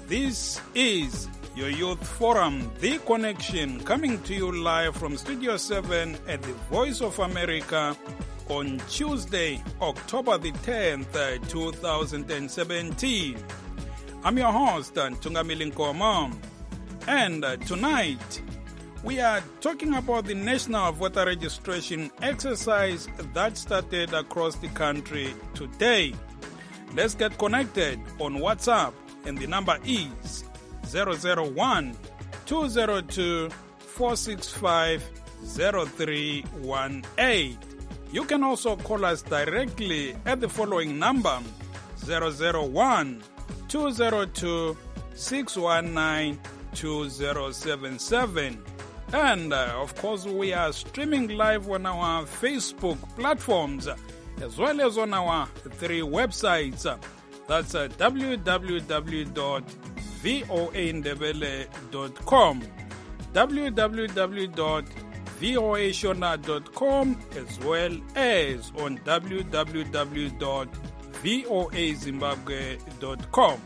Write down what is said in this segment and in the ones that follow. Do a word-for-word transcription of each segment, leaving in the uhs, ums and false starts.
This is your Youth Forum, The Connection, coming to you live from Studio seven at the Voice of America on Tuesday, October the tenth, two thousand seventeen. I'm your host, Tungamili Nkomo, and tonight we are talking about the national voter registration exercise that started across the country today. Let's get connected on WhatsApp, and the number is zero zero one, two zero two, four six five, zero three one eight. You can also call us directly at the following number, zero zero one, two zero two, six one nine, two zero seven seven. And uh, of course, we are streaming live on our Facebook platforms as well as on our three websites. That's uh, w w w dot voa ndebele dot com, w w w dot voa shona dot com, as well as on w w w dot voa zimbabwe dot com.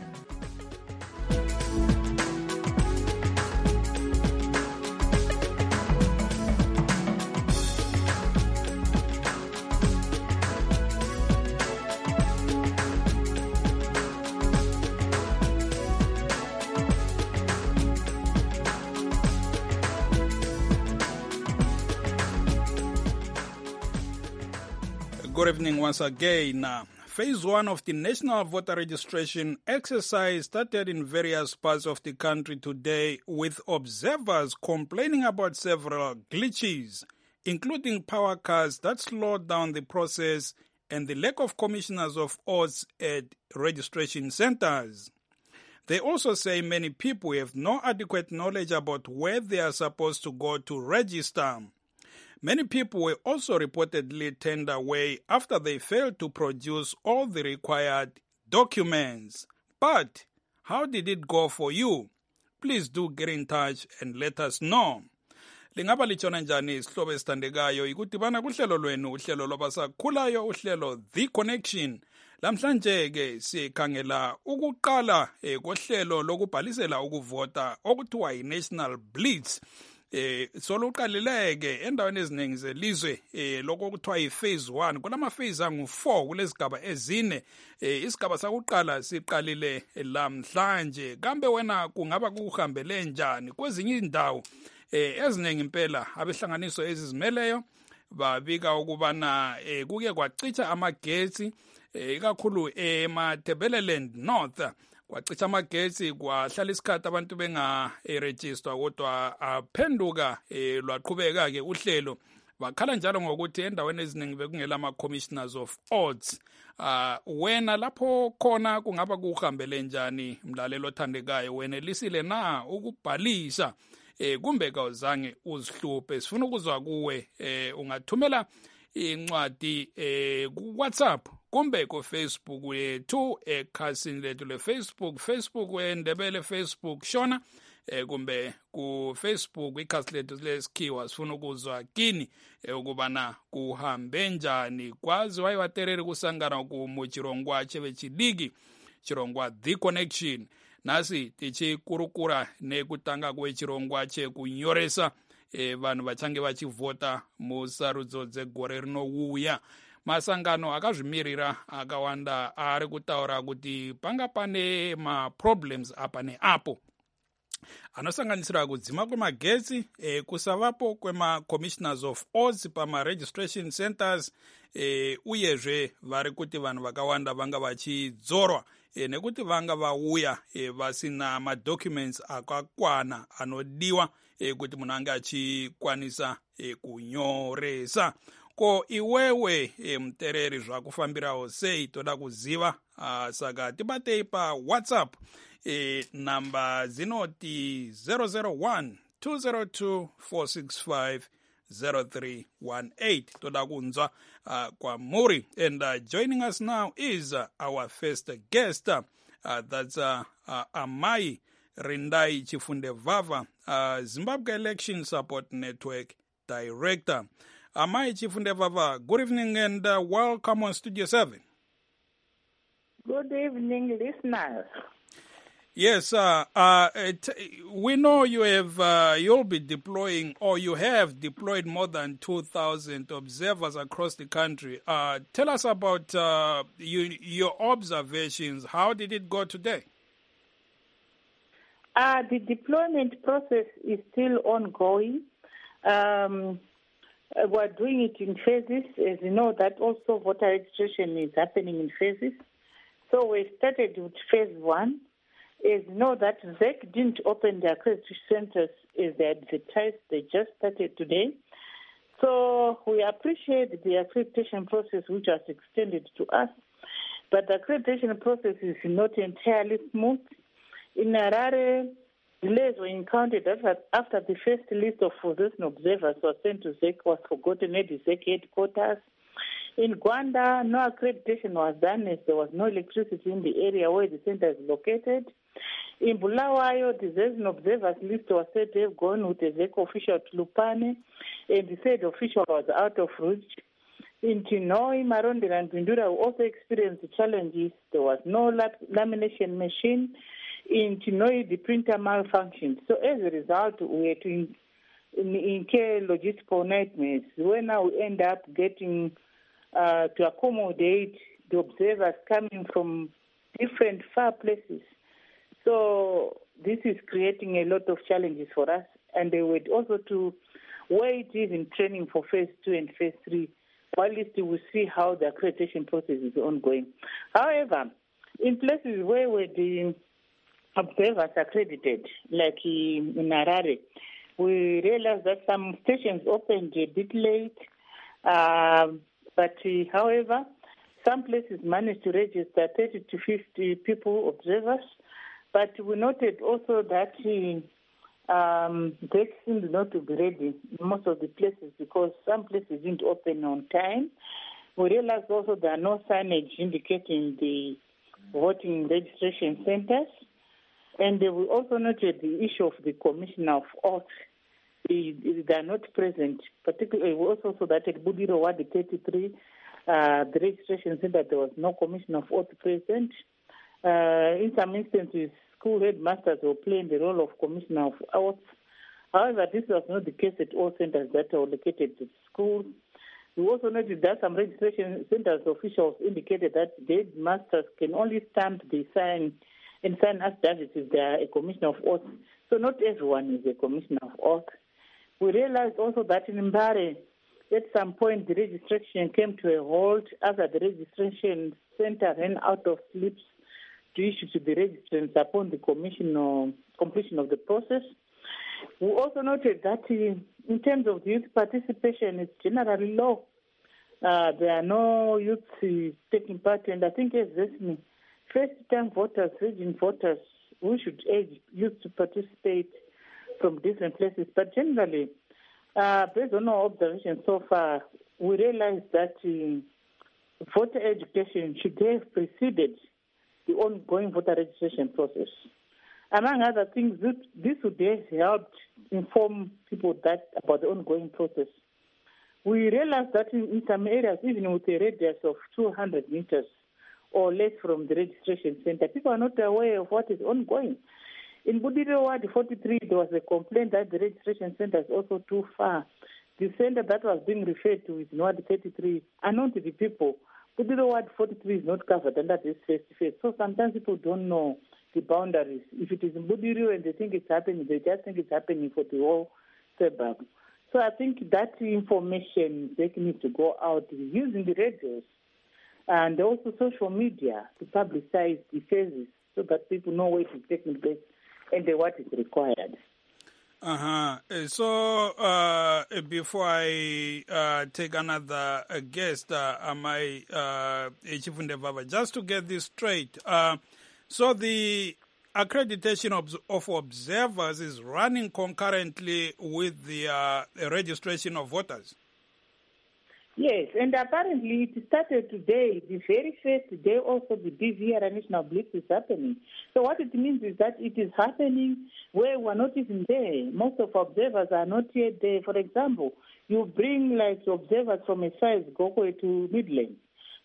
Good evening once again. Uh, phase one of the national voter registration exercise started in various parts of the country today, with observers complaining about several glitches, including power cuts that slowed down the process and the lack of commissioners of oaths at registration centers. They also say many people have no adequate knowledge about where they are supposed to go to register. Many people were also reportedly turned away after they failed to produce all the required documents. But how did it go for you? Please do get in touch and let us know. Lingaba lichona njani isihlobo esithandekayo ikudibana kuhlelo lwenu uhlelo lwabasakhulayo uhlelo The Connection. Lamhlanje ke sikhangela ukuqala eh, kohlelo lokubhalisela ukuvota okuthiwa yi-National Blitz. Eh soluqalileke endaweni eziningi zelizwe eh lokho kuthiwa yi-phase one. Kulama phase angu four kulezigaba ezine. Eh isigaba sakuqala siqalile lamhlanje. Kambe wena kungaba kuhambele njani kwezinye indawo eh eziningi impela abehlanganiso ezizimeleyo babika ukubana eh kuke kwacitha amagetsi eh ikakhulu eMatabeleland North. Kwacitha amagetsi kwahlala isikhathi abantu benga-register kodwa aphenduka eh, lwaqhubeka ke uhlelo. Bakhala njalo ngokuthi endaweni eziningi bekungela ama-commissioners of oaths. Uh, wena lapho khona kungaba kuhambele njani mlalelo othandekayo, wena lisile na ukubhalisa eh, kumbe kawuzange uzihluphe? Sifuna ukuzwa kuwe. eh, ungathumela incwadi eh, ku WhatsApp kumbe ku Facebook wethu ekhasini lethu le Facebook Facebook weNdebele Facebook Shona eh, kumbe ku Facebook ikhasi lethu lesikhiwa. Sifuna ukuzwa kini eh, ukubana kuhambe njani, kwazi wayiwatereri kusangana ku muchirongwa chevechidigi chirongwa The Connection. Nasi tichi kurukura nekutanga kwechirongwa chekunyoresa eh, vanhu vachange vachivhota musarudzo dzegore rinouya. Masangano akazvimirira akawanda ari kutaura kuti panga pane ma-problems apa neapo anosanganisira kudzima kwemagetsi, eh, kusavapo kwema-commissioners of oaths pama-registration centers, eh, uyezve vari kuti vanhu vakawanda vanga vachidzorwa eh, nekuti vanga vauya eh, vasina madocuments akakwana anodiwa eh, kuti munhu ange achikwanisa eh, kunyoresa. Ko iwewe e, mtereri zvakufambirawo sei? Toda kuziva. Uh, saka tibatei pa WhatsApp e, namba zinoti zero zero one, two zero two, four six five, zero three one eight. Toda kunzwa uh, kwa muri. And uh, joining us now is uh, our first guest. Uh, that's uh, uh, Amai Rindai Chifundevava, uh, Zimbabwe Election Support Network Director. Amai Chifundevava, good evening and uh, welcome on Studio seven. Good evening, listeners. Yes, uh, uh, it, we know you have, uh, you'll be deploying, or you have deployed more than two thousand observers across the country. Uh, tell us about uh, you, your observations. How did it go today? Uh, the deployment process is still ongoing. Um, we're doing it in phases. As you know, that also voter registration is happening in phases. So we started with phase one. As you know, that Z E C didn't open their accreditation centers as they advertised. They just started today. So we appreciate the accreditation process which was extended to us. But the accreditation process is not entirely smooth. In Harare, delays were encountered after the first list of opposition observers was sent to Z E C was forgotten at the Z E C headquarters. In Gwanda, no accreditation was done as there was no electricity in the area where the center is located. In Bulawayo, the Z E C observers list was said to have gone with a Z E C official to Lupane, and the said official was out of reach. In Chinoi, Marondera, and Pindura also experienced challenges. There was no lamination machine. In Chinoi, the printer malfunctioned. So as a result, we had to incur logistical nightmares, where now we end up getting uh, to accommodate the observers coming from different far places. So this is creating a lot of challenges for us, and they were also to wait even training for phase two and phase three, while at least we will see how the accreditation process is ongoing. However, in places where we're the observers accredited, like in Harare, we realized that some stations opened a bit late, uh, but uh, however, some places managed to register thirty to fifty people, observers, but we noted also that uh, um, they seemed not to be ready in most of the places because some places didn't open on time. We realized also there are no signage indicating the voting registration centers. And we also noted the issue of the Commissioner of Oath. They, they are not present. Particularly, we also saw that at Budiro Wadi thirty-three, uh, the registration center, there was no Commissioner of Oath present. Uh, in some instances, school headmasters were playing the role of Commissioner of Oath. However, this was not the case at all centers that are located at schools. We also noted that some registration centers officials indicated that the headmasters can only stamp the sign and sign affidavits if they are a commissioner of oath. So not everyone is a commissioner of oath. We realized also that in Mbare, at some point the registration came to a halt after the registration center ran out of slips to issue to the registrants upon the commission or completion of the process. We also noted that in terms of youth participation, it's generally low. Uh, there are no youths taking part, and I think as this means, first-time voters, region voters, we should urge youth to participate from different places. But generally, uh, based on our observations so far, we realize that uh, voter education should have preceded the ongoing voter registration process. Among other things, this, this would have helped inform people that about the ongoing process. We realize that in, in some areas, even with a radius of two hundred meters, or less from the registration center, people are not aware of what is ongoing. In Budiro Ward forty-three, there was a complaint that the registration center is also too far. The center that was being referred to is in Ward thirty-three, unknown to the people. Budiro Ward forty-three is not covered under this face-to-face. So sometimes people don't know the boundaries. If it is in Budiro and they think it's happening, they just think it's happening for the whole suburb. So I think that information they need to go out using the radios and also social media to publicize the phases so that people know where to take place and what is required. Uh-huh. So uh, before I uh, take another uh, guest, uh, am I, uh, Chifunde Baba, just to get this straight, uh, so the accreditation of, of observers is running concurrently with the uh, registration of voters? Yes, and apparently it started today, the very first day also the B V R National Blitz is happening. So what it means is that it is happening where we're not even there. Most of observers are not yet there. For example, you bring like observers from a size Gokwe to Midland.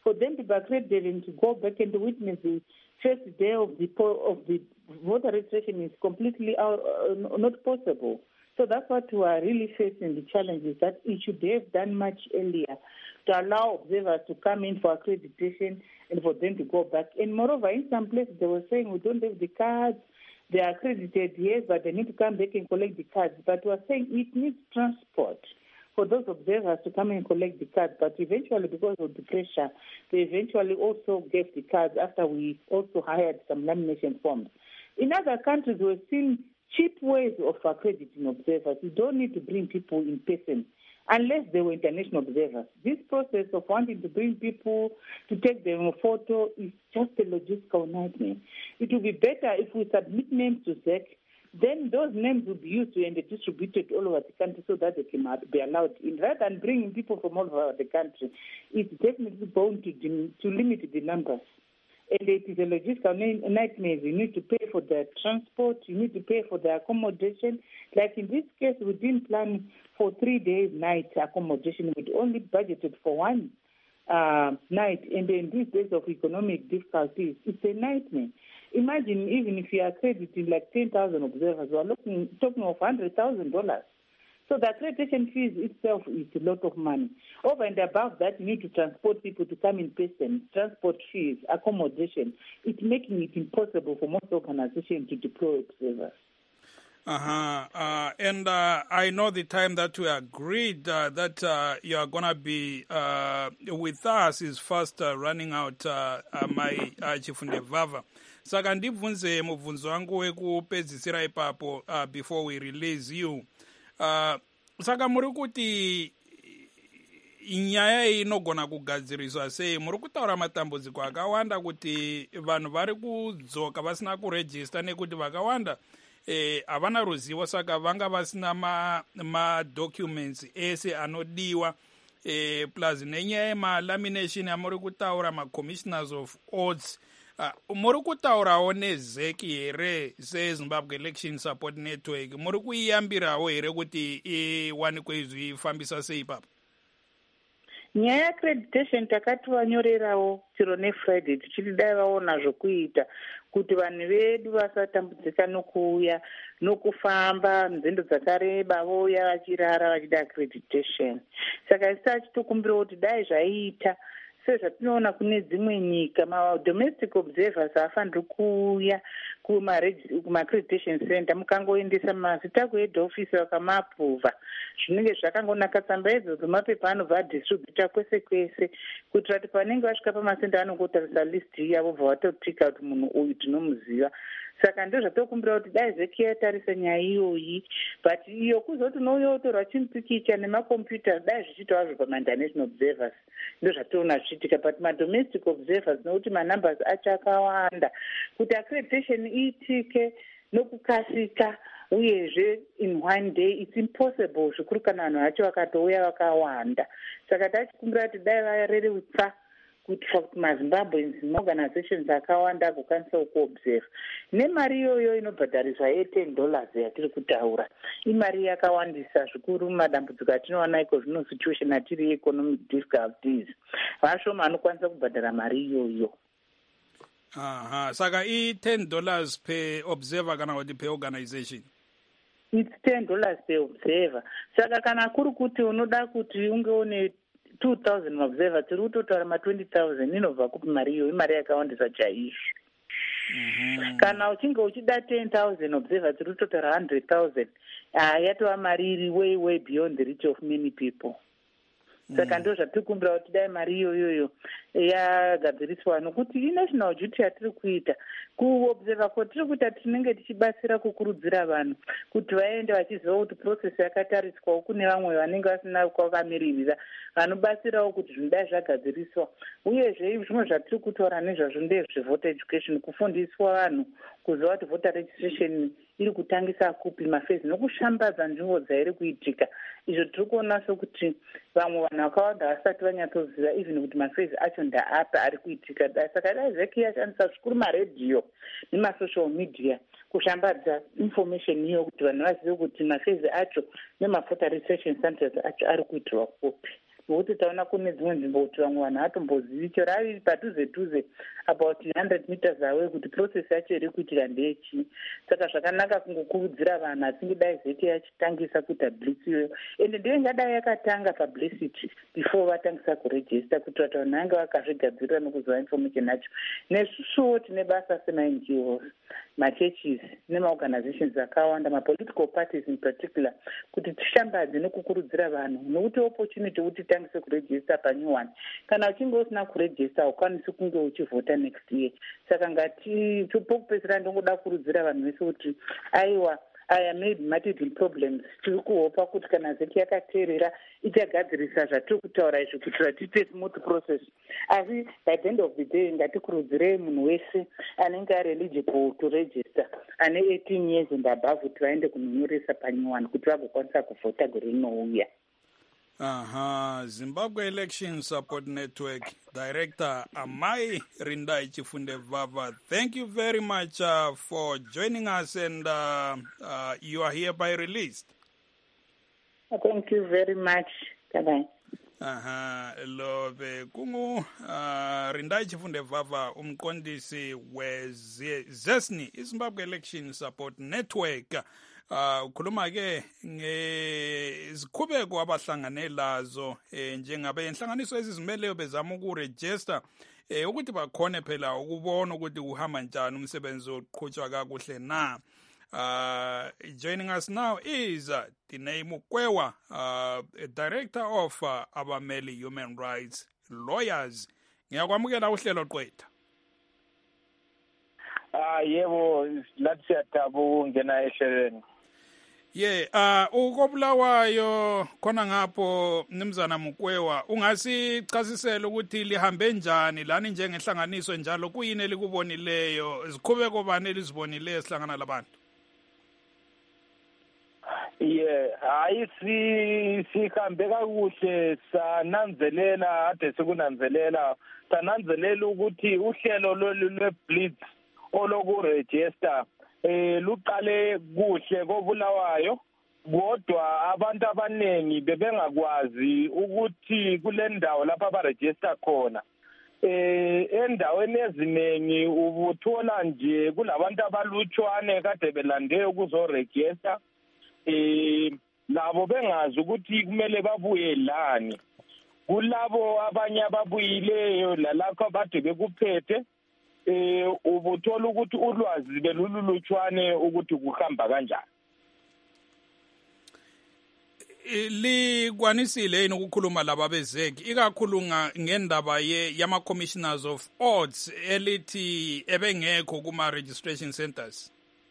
for them to be accredited and to go back and witness the first day of the of the voter registration is completely out, uh, not possible. So that's what we are really facing, the challenges that it should have done much earlier to allow observers to come in for accreditation and for them to go back. And moreover, in some places they were saying we don't have the cards, they are accredited, yes, but they need to come back and collect the cards. But we are saying it needs transport for those observers to come and collect the cards. But eventually, because of the pressure, they eventually also gave the cards after we also hired some lamination forms. In other countries, we've seen cheap ways of accrediting observers. You don't need to bring people in person unless they were international observers. This process of wanting to bring people to take them a photo is just a logistical nightmare. It would be better if we submit names to S E C, then those names will be used and distributed all over the country so that they can be allowed in. Rather than bringing people from all over the country, it's definitely bound to, to limit the numbers. And it is a logistical nightmare. You need to pay for their transport. You need to pay for their accommodation. Like in this case, we didn't plan for three days night accommodation. We only budgeted for one uh, night. And in these days of economic difficulties, it's a nightmare. Imagine even if you are accrediting like ten thousand observers, we are looking, talking of one hundred thousand dollars. So the accreditation fees itself is a lot of money. Over and above that, you need to transport people to come in person, transport fees, accommodation. It's making it impossible for most organizations to deploy observers. Uh-huh. Uh, and uh, I know the time that we agreed uh, that uh, you are going to be uh, with us is fast uh, running out, uh, uh, my uh, Chifunde Vava. Saka ndibvunze mubvunzo wangu wekupedzisira ipapo uh, before we release you. Uh, saka muri kuti nyaya iyi inogona kugadziriswa sei? Muri kutaura matambudziko akawanda kuti vanhu vari kudzoka vasina kurejista nekuti vakawanda eh, havana ruzivo, saka vanga vasina madocuments ma ese anodiwa, eh, plus nenyaya yemalamination yamuri kutaura ma-commissioners of odds. Uh, muri kutaurawo ne-S E C here seZimbabwe Election Support Network, muri kuiyambirawo here kuti iwanikwe izvifambisa sei ipapo? Nyaya yeaccreditation takati vanyorerawo chiro neFriday tichiti dai vaona zvokuita kuti vanhu vedu vasatambudzika nokuuya nokufamba nzendo dzakareba vouya vachirara vachida accreditation. Saka isi achitokumbirawo kuti dai zvaiita sezvatinoona kune dzimwe nyika, ma-domestic observers haafaniri kuuya kuma-accreditation center mukangoendesa mazita kuhead office vakamaprovha. Zvinenge zvakangonaka tsamba idzo dzemapepa anobva adistributa kwese kwese kuitira kuti panenge vasvika pamasenda anongotarisa list iya vobva vatotika kuti munhu uyu tinomuziva. Saka ndo zvatokumbira kuti dai Z E C yatarisa nyaya iyoyi, but iyo kuzoti unouya utorwa chimupikicha nemakombiyuta dai zvichiitawo zvo pama-international observers ndo zvatoona zvichiitika, but ma-domestic observers nokuti manumbers acho akawanda kuti accreditation iitike nokukasika uyezve in one day it's impossible, zvikuru kana vanhu vacho vakatouya vakawanda. Saka tachikumbira kuti dai varerutsa kuitira kuti maZimbabweans maorganizations akawanda agokwanisa kuobserve. Nemari iyoyo inobhadhariswa ye-ten dollars yatiri kutaura, imari yakawandisa zvikuru madambudziko atinoona iko zvino situation atiri economic difficulties. Vashoma anokwanisa kubhadhara mari iyoyo. Aha, saka i-ten dollars per observer kana kuti per organization? It's ten dollars per observer. Saka kana kuri kuti unoda kuti unge une two thousand observers, tiri kutotaura ma-twenty thousand inobva kupi mari iyo, imari yakawandisa chaizvo. Mm-hmm. Kana uchinge uchida ten thousand observers, tiri kutotaura one hundred thousand. Ah, yatova mari iri way way beyond the reach of many people. Saka ndo zvatiri kumbira kuti dai mari iyoyoyo yagadziriswa nokuti inational duty yatiri kuita kuobserva kwatiri kuita tinenge tichibatsira kukurudzira vanhu kuti vaende vachiziva kuti process yakatariswawo kune vamwe vanenge vasina kwavakamirira vanobatsirawo kuti zvinhu dai zvagadziriswa. Uyezve zvimwe zvatiri kutaura nezvazvo ndezvevoter education, kufundiswa vanhu kuziva kuti voter registration iri kutangisa kupi mafezi nokushambadza nzvimbo dzairi kuitika. Izvo tiri kuona sokuti vamwe vanhu vakawanda vasati vanyatsoziva even kuti mafezi acho ndaapa ari kuitika. Saka dai Z E C yashandisa zvikuru maredhiyo nemasocial media kushambadza information iyo kuti vanhu vazive kuti mafezi acho nemavoter registration centers acho ari kuitirwa kupi. nokuti taona kune dzimwe nzvimbo kuti vamwe vanhu hatombozivi chero ari padhuze dhuze about one hundred meters away kuti process yacho iri kuitira ndeyechii. Saka zvakanaka kungokurudzira vanhu achinge dai zeti yachitangisa kuita blitz iyoyo, ende ndiyo ingadai yakatanga publicity before vatangisa kuregister kuitira kuti vanhu vange vakazvigadzirira nekuziva information yacho. Nesusuwo tine basa sema-N G Os, machurches nemaorganizations akawanda, mapolitical parties in particular, kuti tishambadze nekukurudzira vanhu nokuti opportunity kuti tangise kuregister panyuwani. Kana uchinge usina kuregister haukwanisi kunge uchivhota next year. Saka ngati topokupedzisira ndongoda kukurudzira vanhu vese kuti aiwa aya maybe matidil problems tiri kuhopa kuti kana zeti yakateerera ichagadzirisa zvatiri kutaura izvi kuitira tiite smooth process. Asi by the end of the day ngatikurudzirei munhu wese anenge ari eligible to register ane eighteen years and above kuti vaende kunonyoresa panyuwani kuti vagokwanisa kuvhota gore rinouya. Aha, Zimbabwe Election Support Network Director Amai Rindai Chifundevava, thank you very much uh, for joining us, and uh, uh, you are hereby released. Thank you very much. Bye-bye. Aha, lobe kungu uh, Rindai Chifundevava umqondisi we-ZESNI, Zimbabwe Election Support Network. Uh ukhuluma ke ngezikhubeko abahlangane lazo eh njengabe inhlanganiso ezizimeleyo bezama ukuregister eh ukuthi bakhone phela ukubona ukuthi uhamba njani umsebenzi oqhutshwa kakuhle na. Uh joining us now is uh, Dineo Mukwewa, uh Director of uh, Abameli Human Rights Lawyers. Ngiyakwamukela uhlelo qwetha. Ah yebo, lathi siyathabu ngena ehlelweni. Yeah, uh ukobulawayo khona ngapho Mnumzana Mukwewa, ungasichasisela ukuthi lihambe njani lani njengenhlanganiso njalo kuyini elikubonileyo, izikhubeko bani elizibonileyo sihlangana labantu? Yeah, hayi si sihambe kakuhle, sananzelela ade sekunanzelela, sananzelela ukuthi uhlelo lwe-blitz olokuregister eh luqale kuhle kobulawayo, kodwa abantu abanengi bebengakwazi ukuthi kule ndawo lapha abaregister khona eh endaweni eziningi ubuthola nje kulabantu abalutshwane kade belande ukuzoregister eh labo bengazi ukuthi kumele babuye lani. Kulabo abanye ababuyileyo lalapho abade bekuphethe eh ubuthola ukuthi ulwazi belululutshwane ukuthi kuhamba kanjani. Likwanisile yini ukukhuluma laba bezeki ikakhulu ngendaba yama commissioners of odds elithi ebengekho kuma registration centers?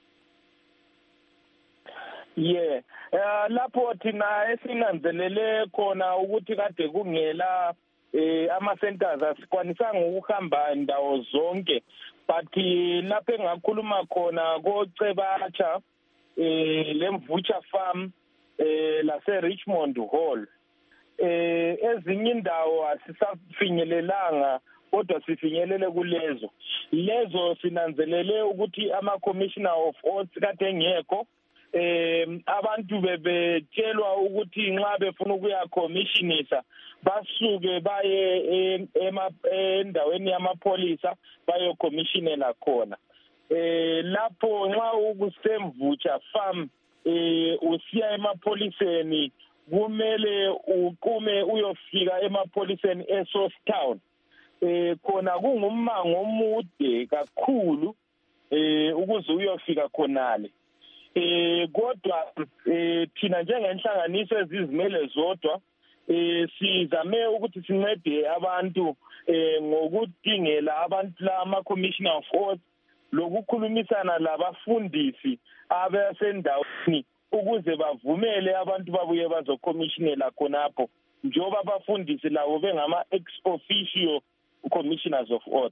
Yeah, uh, lapho thina esinanzelele khona ukuthi kade kungela eh ama centers asikwanisanga ukuhamba indawo zonke, but lapho engakhuluma khona koCebatsha eh leMvutsha farm eh lase Richmond Hall eh ezinye indawo asisafinyelelanga kodwa sifinyelele kulezo lezo sinanzelele ukuthi ama commissioner of odds kade ngekho. Eh abantu bebetshelwa ukuthi nxa befuna ukuya commissionisa basuke baye endaweni yamapolisa bayo commissionela khona. Eh lapho nxa ukusemvutsha farm eh usiya emapoliseni kumele uqume uyofika emapoliseni eSourcetown. Eh khona kungumango omude kakhulu eh ukuze uyofika khonale. Eh kodwa eh thina njengenhlanganiso ezizimele zodwa eh sizame ukuthi sincede abantu eh ngokudingela abantu lama commissioner of odds lokukhulumisana labafundisi abasendaweni ukuze bavumele abantu babuye bazocommissionela khonapho njoba abafundisi labo bengama ex officio commissioners of odds.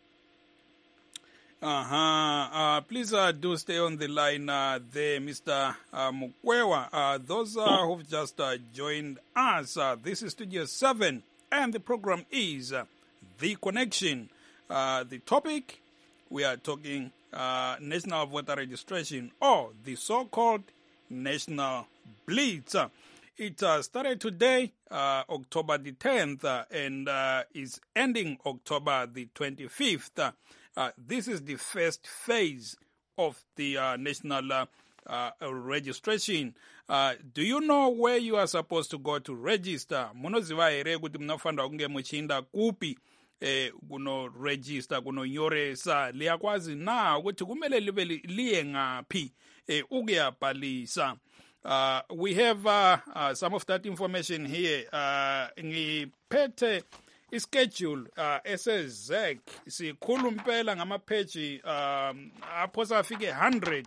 Uh-huh. Uh, please uh, do stay on the line uh, there, Mister Uh, Mukwewa. Uh, those uh, who've just uh, joined us, uh, this is Studio seven, and the program is uh, The Connection. Uh, the topic, we are talking uh, national voter registration, or the so-called national blitz. It uh, started today, uh, October the tenth, uh, and uh, is ending October the twenty-fifth. Uh, uh, this is the first phase of the uh, national uh, uh, registration. Uh, do you know where you are supposed to go to register? Munoziva here kuti munofanira kunge muchienda kupi eh, kuno register kunonyoresa liyakwazi na ukuthi kumele libe liye ngaphi eh, ukuyabhalisa. Uh, we have uh, uh, some of that information here. Uh, ngiphethe ischedule uh, esezek sikhulu mpela ngamapheji um, aphosa afike one hundred.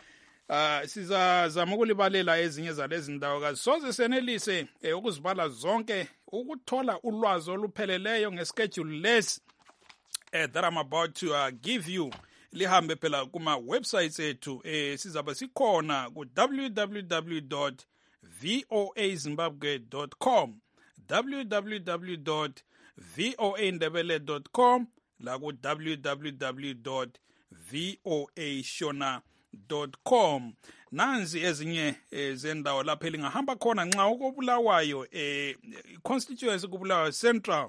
Uh, sizazama ukulibalela ezinye zalezi ndawo kazisoze senelise eh, ukuzibala zonke ukuthola ulwazi olupheleleyo ngeschedule lesi eh, that I'm about to uh, give you. Lihambe phela kuma websites ethu eh, sizaba sikhona ku w w w dot voa zimbabwe dot com w w w dot voa ndebele dot com la ku w w w dot voa shona dot com. Nanzi ezinye eh, zendawo lapho elingahamba khona nxa ukubulawayo eh, constituency kubulawayo central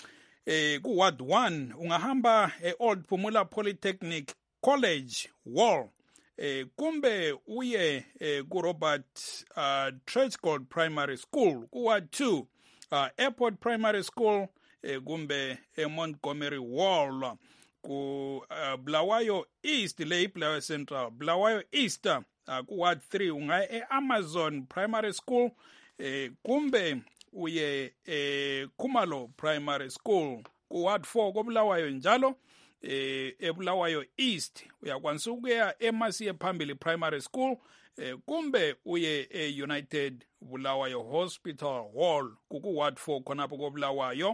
eh, ku ward one ungahamba eh, Old Phumula Polytechnic College Wall eh, kumbe uye eh, ku Robert uh, Trechgold Primary School ku ward two uh, Airport Primary School eh, kumbe eh, Montgomery Wall ku uh, Bulawayo East le Bulawayo Central Bulawayo East uh, ku ward three unga e Amazon Primary School eh, kumbe uye eh, Kumalo Primary School ku ward four ko Bulawayo njalo eh, e Bulawayo East uyakwanisa ukuya eMasiye Phambili Primary School eh, kumbe uye e United Bulawayo Hospital Hall ku ward four khonapho ko Bulawayo.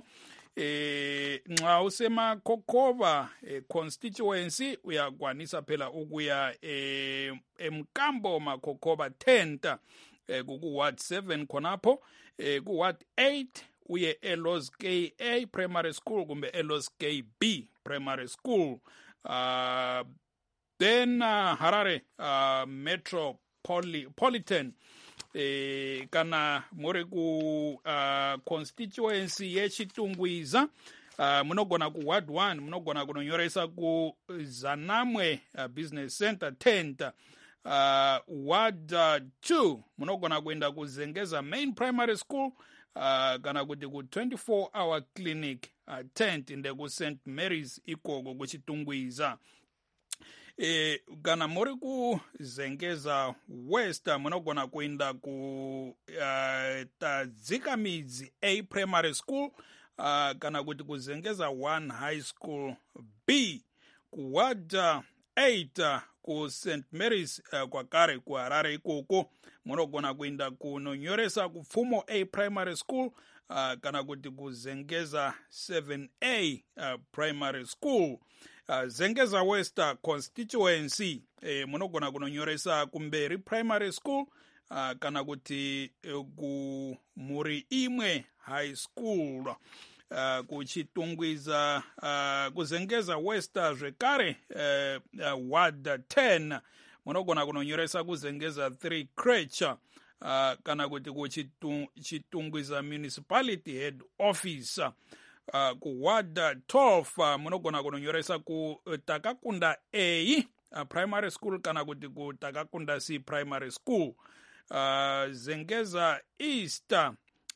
Eh nxa usema Kokova eh, constituency uyakwanisa phela ukuya eh, eMkambo Makokova Tenta eh, ku ward seven khonapho eh, ku ward eight uye Elos K A Primary School kumbe Elos K B Primary School. Uh, then uh, Harare uh, Metropolitan eh kana muri ku uh, constituency yeChitungwiza uh, munogona ku ward one munogona kunonyoresa ku Zanamwe uh, Business Center tent uh, ward uh, two munogona kuenda ku Zengeza Main Primary School uh, kana kuti ku twenty-four hour clinic uh, tent inde ku Saint Mary's ikoko kuChitungwiza. Eh, kana muri ku Zengeza West munogona kuenda ku uh, Tadzikamizi A Primary School uh, kana kuti ku Zengeza one High School B ku ward uh, eight uh, ku Saint Mary's uh, kwakare ku Harare ikoko munogona kuenda kunonyoresa ku Pfumo A Primary School uh, kana kuti ku Zengeza seven A uh, Primary School. Uh, Zengeza West constituency eh, munogona kunonyoresa kuMberi Primary School uh, kana kuti uh, ku Muri Imwe High School uh, kuChitungwiza uh, ku Zengeza West zvekare uh, uh, ward ten munogona kunonyoresa ku Zengeza three Creche uh, kana kuti kuChitungwiza Municipality Head Office. Uh, ku ward twelve uh, munogona kunonyoresa ku uh, Takakunda A uh, Primary School kana kuti ku Takakunda C Primary School. uh, Zengeza East uh,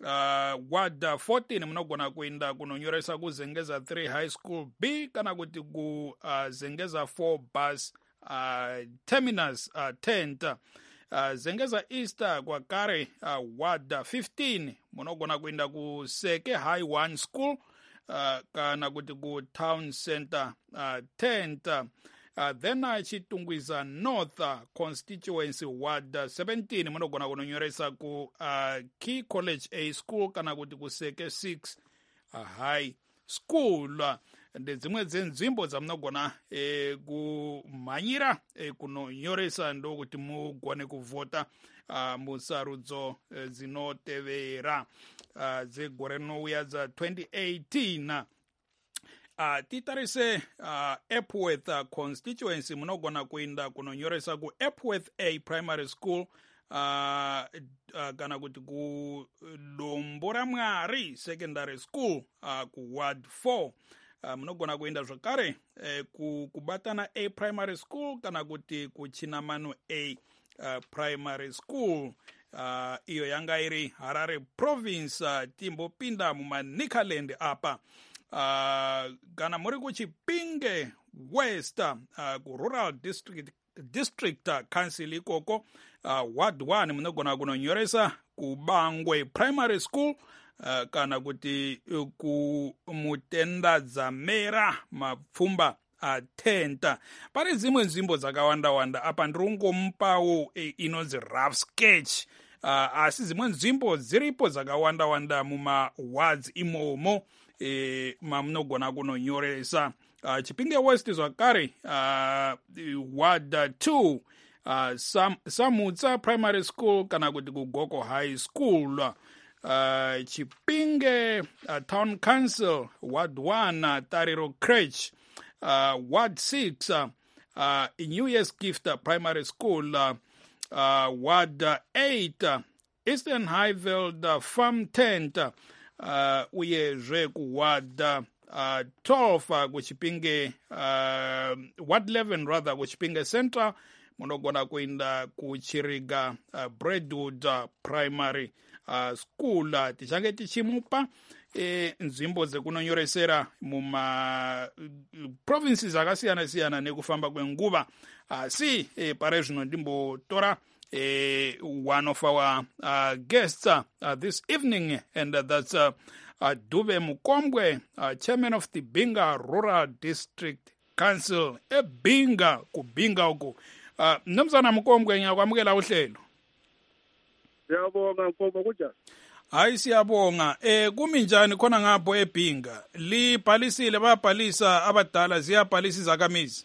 ward fourteen munogona kuenda kunonyoresa ku Zengeza three High School B kana kuti ku uh, Zengeza four Bus uh, Terminus uh, tent. Uh, Zengeza East kwakare uh, ward fifteen munogona kuenda ku Seke High one School uh, kana kuti ku Town Center uh, tent. Uh, then uh, Chitungwiza North uh, constituency ward uh, seventeen munogona kunonyoresa ku uh, Key College A School kana kuti ku Seke six uh, High School. Uh, ndedzimwe dzenzvimbo dzamunogona eh, kumhanyira eh, kunonyoresa ndokuti mugone kuvhota uh, musarudzo eh, dzinotevera uh, dzegore rinouya dza twenty eighteen. Uh, titarise uh, Epworth uh, constituency munogona kuenda kunonyoresa ku Epworth A Primary School uh, uh, kana kuti ku Lombora Mwari Secondary School uh, ku Ward four. Uh, munogona kuenda zvakare eh, ku kubatana A Primary School kana kuti kuChinamano A uh, Primary School. Uh, iyo yanga iri Harare Province. uh, timbopinda mumaNikaland apa uh, kana muri kuChipinge West uh, ku Rural District District uh, Council ikoko uh, Ward one munogona kunonyoresa ku Bangwe Primary School. Uh, kana kuti uh, ku Mutenda Dzamera mapfumba atenta. Pane dzimwe nzvimbo dzakawanda-wanda apa ndirongomupawo eh, inonzi rough sketch. Uh, asi dzimwe nzvimbo dziripo dzakawanda-wanda muma wards imomo eh, mamunogona kunonyoresa. Uh, Chipinge West zvakare uh, Ward two uh, Sam, Samutsa Primary School kana kuti kuGoko High School. Uh, Chipinge uh, Town Council Ward one uh, Tariro Crèche. Uh, Ward six uh, uh, New Year's Gift uh, Primary School. uh, uh, Ward uh, eight uh, Eastern Highveld uh, Farm Tent. uh, uyezve ku Ward uh, uh, twelve uh, kuChipinge uh, Ward eleven rather kuChipinge Center munogona kuenda kuChiriga uh, Bradwood uh, Primary uh, School. uh, tichange tichimupa E, nzvimbo dzekunonyoresera muma uh, provinces akasiyana-siyana nekufamba kwenguva. Asi e, pare zvino ndimbotora e, one of our uh, guests uh, this evening, and uh, that's uh, uh, Dube Mukombwe, uh, chairman of the Binga Rural District Council. E Binga kubinga uku. Uh, Mnumzana Mukombwe ngiyakwamukela uhlelo. Siyabonga Mkomo kunjani? Hayi siyabonga. Eh kumi njani khona ngapho eBhinga? Libhalisile babhalisa abadala ziyabhalisa zakamizi.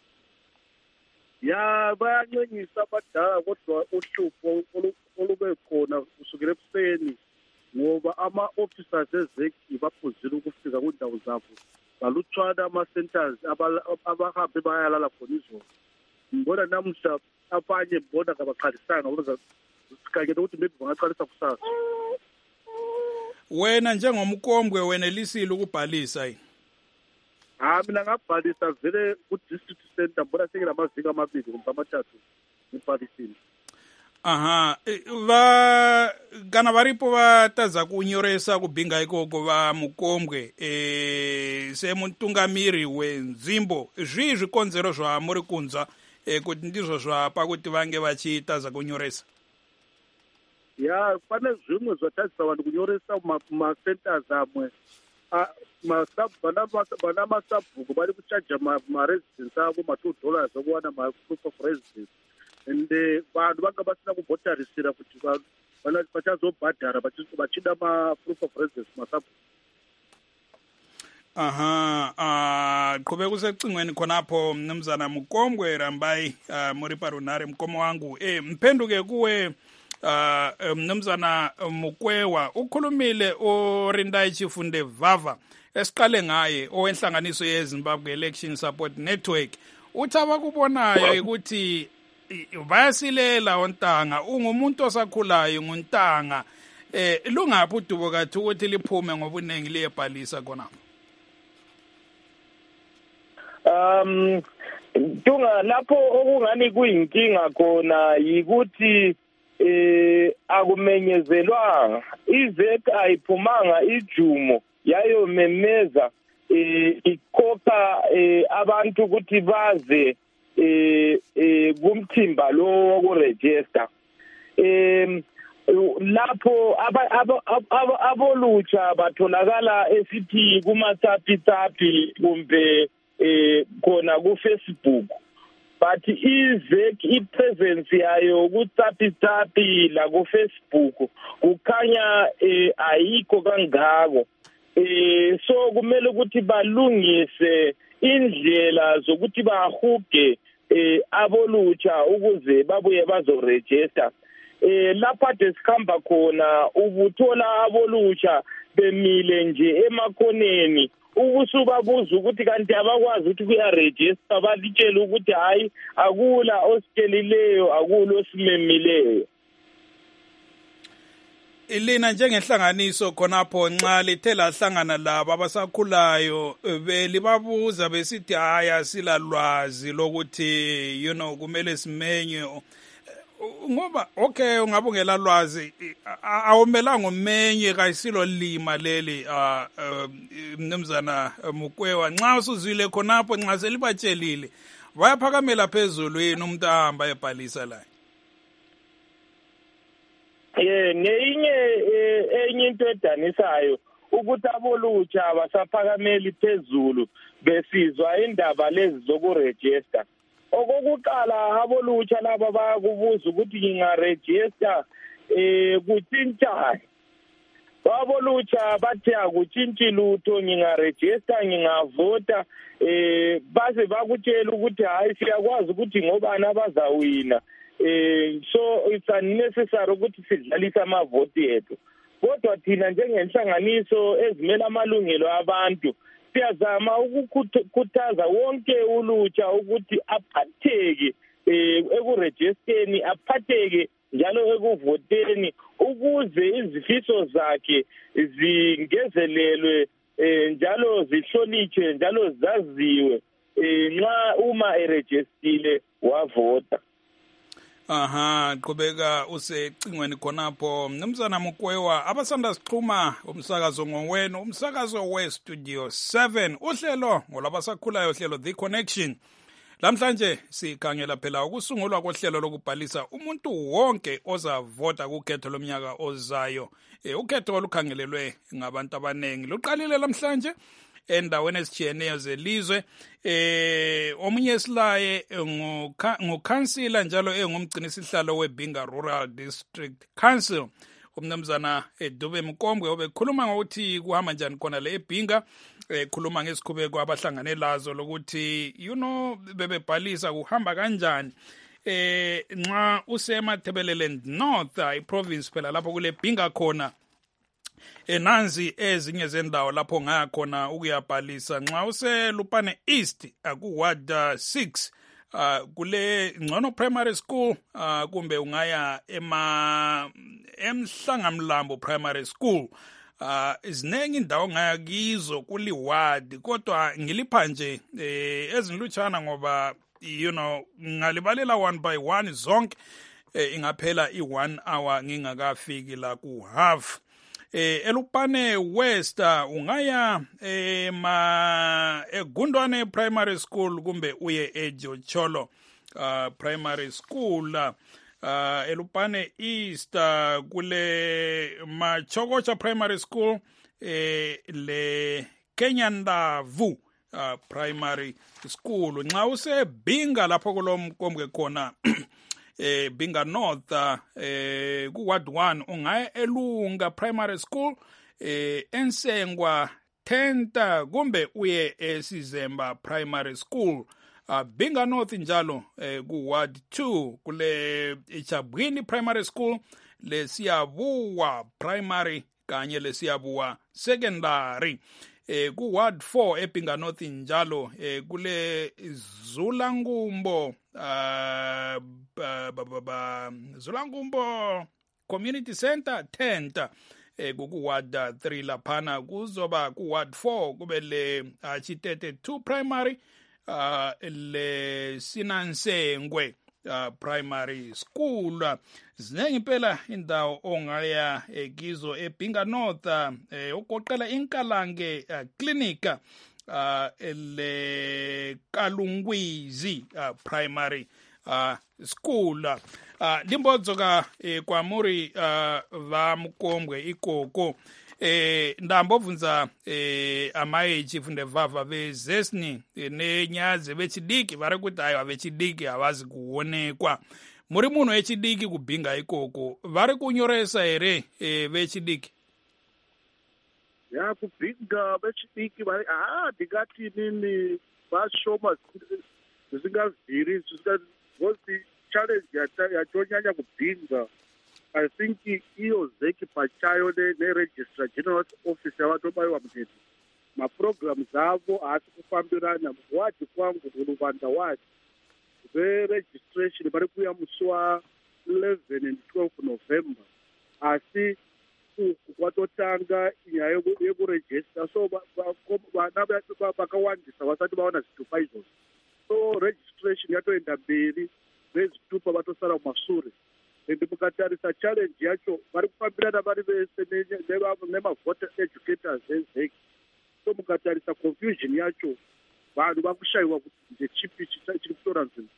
Ya bayancenyisa abadala kodwa uhlupho olube khona kusukela ebuseni ngoba ama officers ezeki baphuzile ukufika kundawo zabo. Balutshwana ama centers abahambe bayalala khona izolo. Ngibona namuhla abanye mbona ngabaqalisana ukuze sikakele ukuthi maybe bangaqalisa kusasa. Wena njengomkombwe wenelisile ukubhalisa yini? Ah mina ngabhalisa vele ku district center mbona sekela amaviki amabili kumbe amathathu ngibhalisile. Aha, va kana varipo vatadza kunyoresa kubhinga ikoko va Mukombwe eh se mutungamiri wenzimbo zvii zvikonzero zva muri kunzwa eh kuti ndizvo zvapa kuti vange vachitadza kunyoresa. Ya pane zvimwe zvatadzisa vanhu kunyoresa mumacenters amwe vana masabhuku vari kuchaja maresidence avo ma-two dollars okuwana ma-proof of residence, ende vanhu vanga vasina kubhotarisira kuti vachazobhadhara vachida ma-proof of residence masabhuku. Aha, qhubeka usecingweni khonapho Mnumzana Mukombwe, rambai uh, muri parunare mkomo wangu. Eh mphenduke kuwe uh, Mnumzana Mukwewa, ukhulumile oRindai Chifunde Vava esiqale ngaye owenhlanganiso yeZimbabwe Election Support Network. Uthi abakubonayo ukuthi bayasilela ontanga, ungumuntu osakhulayo nguntanga. Eh lungaphi udubo kathi ukuthi liphume ngobunengi liyebhalisa khona? Um tunga lapho okungani kuyinkinga khona yikuthi eh akumenyezelwanga, izek ayiphumanga ijumo yayo memeza eh ikhokha eh abantu ukuthi baze eh kumthimba lo wokuregister. em lapho abolutsha batholakala esithi kumathapi kumbe eh khona ku Facebook, but izek ipresence yayo kuthapi tapi la ku Facebook kukhanya eh ayikho kangako. eh so kumele ukuthi balungise indlela zokuthi bahuge eh abolutsha ukuze babuye bazoregister. eh lapha desikhamba khona ubuthola abolutsha bemile nje emakhoneni ukusubabuza ukuthi kanti abakwazi ukuthi kuyaregister, balitshela ukuthi hayi akula ositshelileyo akula osimemileyo. Ilina njengenhlanganiso khonapho nxa lithe lahlangana labo abasakhulayo belibabuza besithi haya silalwazi lokuthi you know kumele simenye ngoba okay ungabe ungelalwazi awumelanga umenye kayisilo lima leli mnumzana Mukwewa nxa usuzwile khonapho nxa selibatshelile bayaphakamela phezulu yini umuntu ahamba ebhalisa la. Eh neyinye enye into edanisayo ukuthi abolutsha basaphakameli phezulu besizwa indaba lezi zokuregister. Okokuqala abolutsha laba bayakubuza ukuthi ngingaregister eh kuthintsha. Abolutsha bathi akutshintshi lutho ngingaregister ngingavota eh base bakutshela ukuthi hayi siyakwazi ukuthi ngobani abazawina. Eh so it's unnecessary ukuthi sidlalise amavoti ethu. Kodwa thina njengenhlanganiso ezimela amalungelo abantu siyazama ukukhuthaza wonke ulutsha ukuthi aphatheke ekuregisteni aphatheke njalo ekuvoteni ukuze izifiso zakhe zingezelelwe njalo zihlonitshwe njalo zaziwe nxa uma eregistile wavota. Aha qhubeka usecingweni khonapho mnumzana Mukwewa abasanda sixhuma umsakazo ngowenu umsakazo we Studio seven uhlelo ngolabasakhulayo uhlelo The Connection. Lamhlanje sikhangela phela ukusungulwa kohlelo lokubhalisa umuntu wonke ozavota kukhetho lomnyaka ozayo. E, ukhetho olukhangelelwe ngabantu abanengi luqalile lamhlanje endaweni ezitshiyeneyo zelizwe. Eh omunye silaye ngukhansila njalo engumgcini sihlalo weBinga Rural District Council umnumzana Dube Mkombwe obekhuluma ngokuthi kuhamba njani khona le eBinga ekhuluma ngesikhubeko abahlangane lazo lokuthi you know bebebhalisa kuhamba kanjani. Eh nxa usemaThebeleland North iprovince phela lapho kule Binga khona enanzi ezinye zendawo lapho ngaya khona ukuyabhalisa nxa useLupane East aku ward six uh, kule Ngcono Primary School uh, kumbe ungaya ema eMhlangamlambo Primary School uh, izinengi indawo ngaya kizo kuli ward kodwa ngilipha nje eh, ezinlutshana ngoba you know ngalibalela one by one zonke eh, ingaphela i one hour ngingakafiki la ku half. Eh eLupane West ungaya ema eGundwane Primary School kumbe uye eJocholo uh, Primary School uh, eLupane East uh, kule Machokocha Primary School eh le Kenyandavu uh, Primary School nxa useBinga lapho kulomkombwe khona eh Binga North eh ku ward one ungaya eLunga Primary School eh Ensengwa Tenta kumbe uye eSizemba Primary School uh, Binga North njalo eh ku ward two kule eChabwini Primary School le Siyabuwa Primary kanye le Siyabuwa Secondary. Eh ku ward four eBinga North njalo eh kule Zulangumbo uh ba, ba, ba, Zulangumbo Community Center Tenta eh ku ward three laphana kuzoba ku ward four kube le Chitete two Primary uh le Sinansengwe uh, Primary School. Zinengi impela indawo ongaya ekizo eBinga North eh ugoqela inkalange uh, clinic uh, le Kalungwizi uh, Primary uh, School. Uh, Limbodzo ka eh, kwa muri uh, va Mkombwe ikoko eh ndambovunza eh amayechi funde vava vezesni eh, nenyaze vechidiki vari kuti ayo vechidiki havazi kuonekwa. Muri munhu wechidiki kuBinga ikoko vari kunyoresa here eh, vechidiki? Ya kuBinga vechidiki vari ah ndingati nini vashoma zvisingavhiri zvisingazi challenge yatonyanya kuBinga. I think iyo zeki pachayo neregistrar general office yavatobaiwa mutete maprograms avo haasi kufambirana. Wadi kwangu Ruvanda wadi veregistration vari kuya musi wa eleven and twelve November asi makuku kwatotanga nyaya yekurejista so vana vakawandisa vasati vaona zvitupa izvozvo so registration yatoenda mberi vezvitupa vatosara mumashure ende mukatarisa challenge yacho vari kufambirana vari vese nemavoter educators ezeki so mukatarisa confusion yacho vanhu vakushayiwa kuti ndechipi chiri kutora nzvimbo.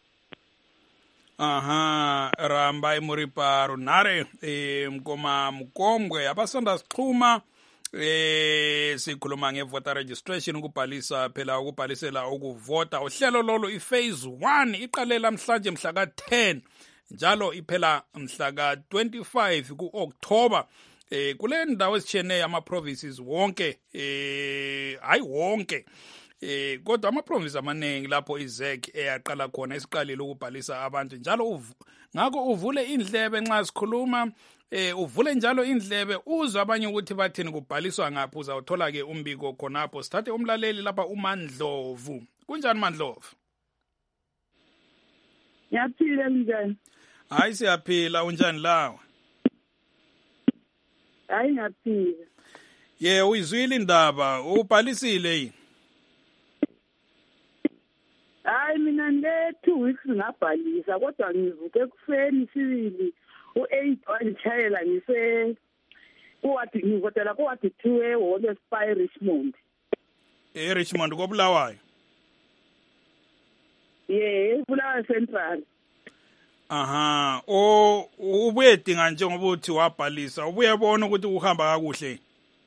aha rambai muri parunhare e, mkoma mukombwe abasanda sixhuma eh sikhuluma ngevoter registration ukubhalisa phela ukubhalisela ukuvota uhlelo lolu iphase one iqalela namhlanje mhla ka ten njalo iphela mhla ka twenty-five kuOctober eh kule ndawo ezitshiyeneyo ama provinces wonke eh hayi wonke eh kodwa ama provinces amaningi lapho izek eyaqala khona isiqalile ukubhalisa abantu njalo uv, ngakho uvule indlebe nxa sikhuluma eh uvule njalo indlebe uzwe abanye ukuthi bathini kubhaliswa ngaphi uzawuthola ke umbiko khonapho sithathe umlaleli lapha uMandlovu kunjani Mandlovu? Yaphila njani? Hayi siyaphila unjani lawe? Hayi ngaphila. Ye uyizwile indaba ubhalisile yini? Hayi mina nle two weeks ngabhalisa kodwa ngivuke ekufeni sibili u-eight wangitshayela ngise kuwathi ngivotela kuwathi two ehholo Spy Richmond. E-Richmond kobulawayo? Ye Bulawayo Central. Aha o ubuye dinga njengoba uthi wabhalisa ubuye bona ukuthi uhamba kakuhle.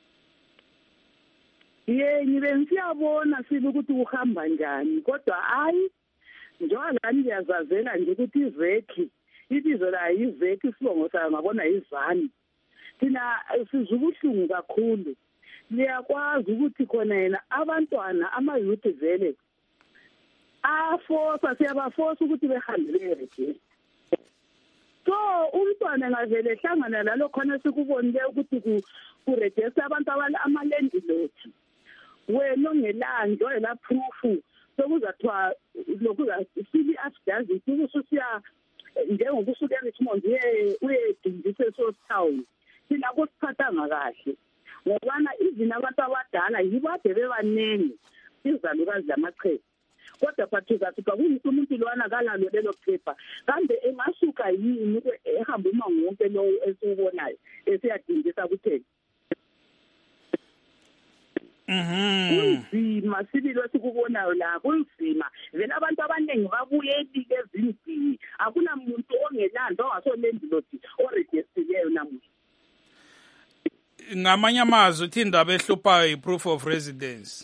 Ye ngibe ngiyabona sibe ukuthi uhamba njani kodwa hayi njengoba la ngiyazazela nje ukuthi iveki ibizo la iveki isibongo sayo ngabona izani thina sizubuhlungu kakhulu liyakwazi ukuthi khona yena abantwana ama youth vele afosa siyabafosa ukuthi behambele register so umntwana ngavele hlangana lalo khona sikubonile ukuthi ku ku register abantu ama landlord wena ongelanjwa la proof sokuzathiwa lokuza sili affidavit ukususiya njengokusuka eRichmond uye uyedingisa eSouth Town thina kusiphathanga kahle ngobana izina abantu abadala yibade bebanengi izalukazi lamaqhegu kodwa pathuza siba kumuntu lwana kalalo lelo paper kambe engasuka yini ehamba uma wonke lo esiubonayo esiyadingisa kutheni. Mhm. Kunzima sibilo sikubonayo la kunzima vele abantu abaningi babuye elike ezindini akunamuntu ongelanda ongasolendlord oregistileyo namuhla. Ngamanye amazwi uthi indaba ehluphayo i-proof of residence.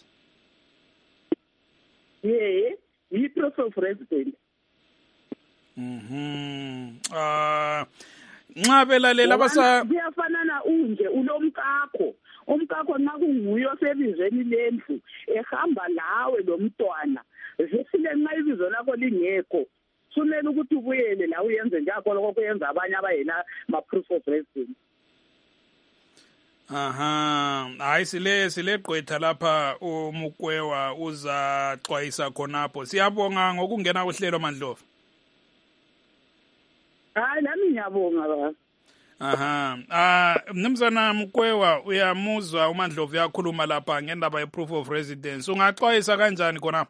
Yeah, i-proof of residence. Mhm. Ah nxa belalela basa kuyafanana unje ulomkakho umkakho nxa kunguye osebizweni lendlu ehamba lawe lo mntwana zisile nxa ibizo lakho lingekho sumele ukuthi ubuyele la uyenze njalo lokho kuyenza abanye abayena ma proof of residence. Aha hayi sile sile gqwetha lapha umukwewa uza xwayisa khonapho siyabonga ngokungena kuhlelo Mandlovu. Hayi nami ngiyabonga baba. Aha ah mnumzana Mkwewa uyamuzwa uMandlovu yakhuluma lapha ngendaba ye proof of residence ungaxwayisa kanjani khonapho?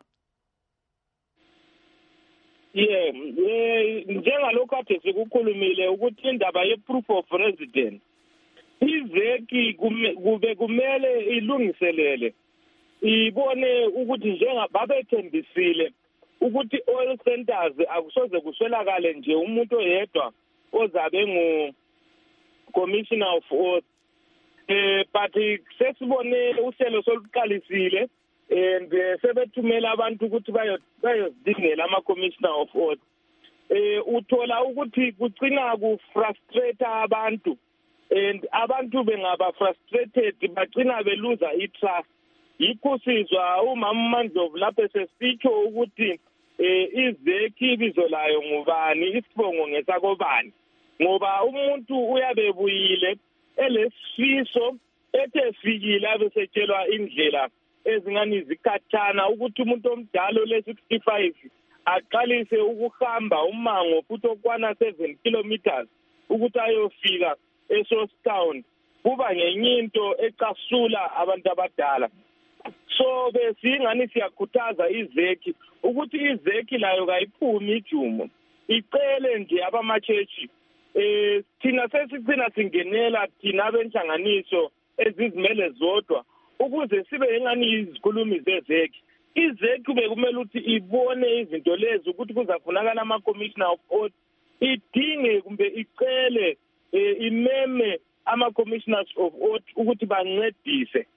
Yeah, njengalokho kade sikukhulumile ukuthi indaba ye proof of residence iveki kube kumele ilungiselele ibone ukuthi njengababethembisile ukuthi oil centers akusoze kuswelakale nje umuntu oyedwa ozabe ngu commissioner of oath eh but sesibone uhlelo soluqalisile and sebethumela abantu ukuthi bayo bayozidingela ama commissioner of oath eh uthola ukuthi kucina ku frustrate abantu and abantu bengaba frustrated bacina beluza itrust yikho sizwa umama Mandlovu lapho sesitsho ukuthi eh izeki ibizo layo ngubani isibongo ngesakobani ngoba umuntu uyabebuyile elesifiso ethe fikile abesetshelwa indlela ezingani zikhathana ukuthi umuntu omdala le sixty-five aqalise ukuhamba umango futhi okwana seven kilometers ukuthi ayofika eSouth Town kuba ngenye into ecasula abantu abadala. So besingani siyakhuthaza izeki ukuthi izeki layo kayiphumi ijumo icele nje abamachechi eh thina sesithina singenela thina abenhlanganiso ezizimele zodwa ukuze sibe engani izikhulumi zezeki. Izeki bekumele ukuthi ibone izinto lezi ukuthi kuzafunakala ama commissioner of audit idinge kumbe icele imeme ama commissioners of audit ukuthi bancedise.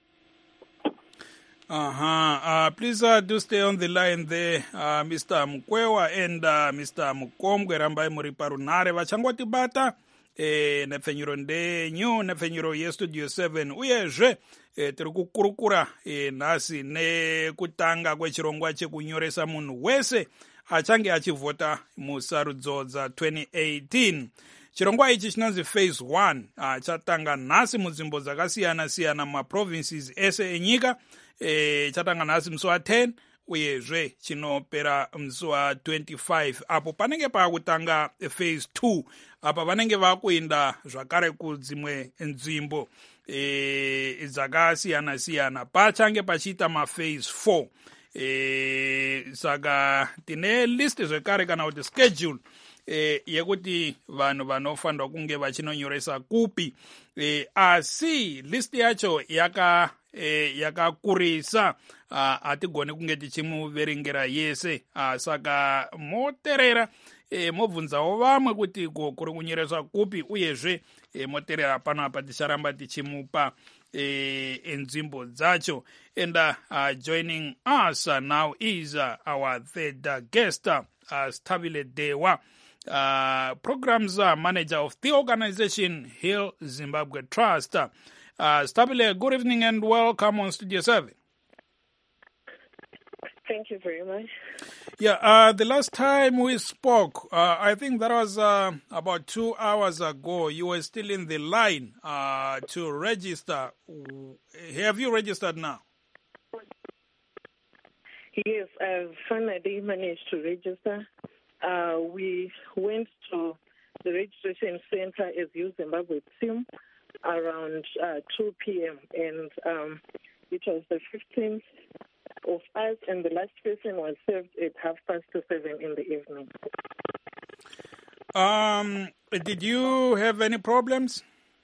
Uh-huh. Uh, please uh, do stay on the line there, uh, Mister Mkwewa and uh, Mister Mukomgwe Rambai Muriparunare vachangoti bata eh, nefenyuro ndenyu nefenyuro ye Studio seven uyezve eh, tiri kukurukura eh, nasi nekutanga kwechirongwa chekunyoresa munhu wese achange achivhota musarudzo dza twenty eighteen. Chirongwa ichi chinonzi phase one uh, chatanga nhasi munzvimbo dzakasiyana-siyana mumaprovinces ese enyika. E, chatanga nhasi musi wa ten uyezve chinopera musi wa twenty-five apo panenge pakutanga phase two apa vanenge vakuenda zvakare kudzimwe nzvimbo e, dzakasiyana-siyana pachange pachiita maphase four e, saka tine list zvekare kana kuti schedule e, yekuti vanhu vanofanirwa kunge vachinonyoresa kupi e, asi list yacho yaka E, yakakurisa hatigone kunge tichimuverengera yese saka moterera e, mobvunzawo vamwe kuti kuri kunyoreswa kupi uyezve e, moterera pano apa ticharamba tichimupa e, enzvimbo dzacho. And uh, uh, joining us uh, now is uh, our third uh, guest uh, Stabile Dewa, uh, programs uh, manager of the organization Heal Zimbabwe Trust. Uh, Uh, Stabile, good evening and welcome on Studio seven. Thank you very much. Yeah, uh, the last time we spoke, uh, I think that was uh, about two hours ago. You were still in the line uh, to register. Have you registered now? Yes, I've finally managed to register. Uh, we went to the registration center as U Zimbabwe team around uh, two p.m. and um, it was the fifteenth of us, and the last person was served at half past seven in the evening. Um, did you have any problems?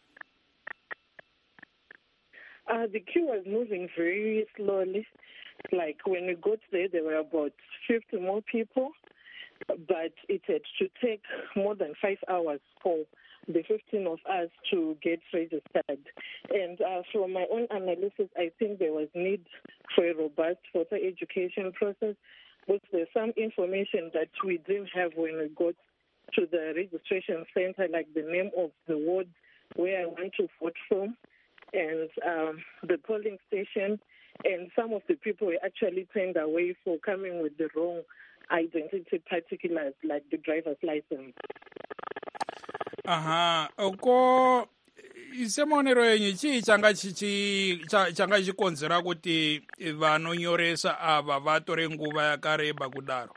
Uh, the queue was moving very slowly. Like when we got there, there were about fifty more people, but it had to take more than five hours for the fifteen of us to get registered. And uh, from my own analysis, I think there was need for a robust voter education process, because there's some information that we didn't have when we got to the registration center, like the name of the ward where I want to vote from, and um, the polling station, and some of the people were actually turned away for coming with the wrong identity particulars, like the driver's license. Aha, oko isemonero yenyu chii changa chichi changa chikonzera kuti vanonyoresa ava vatore nguva yakareba kudaro?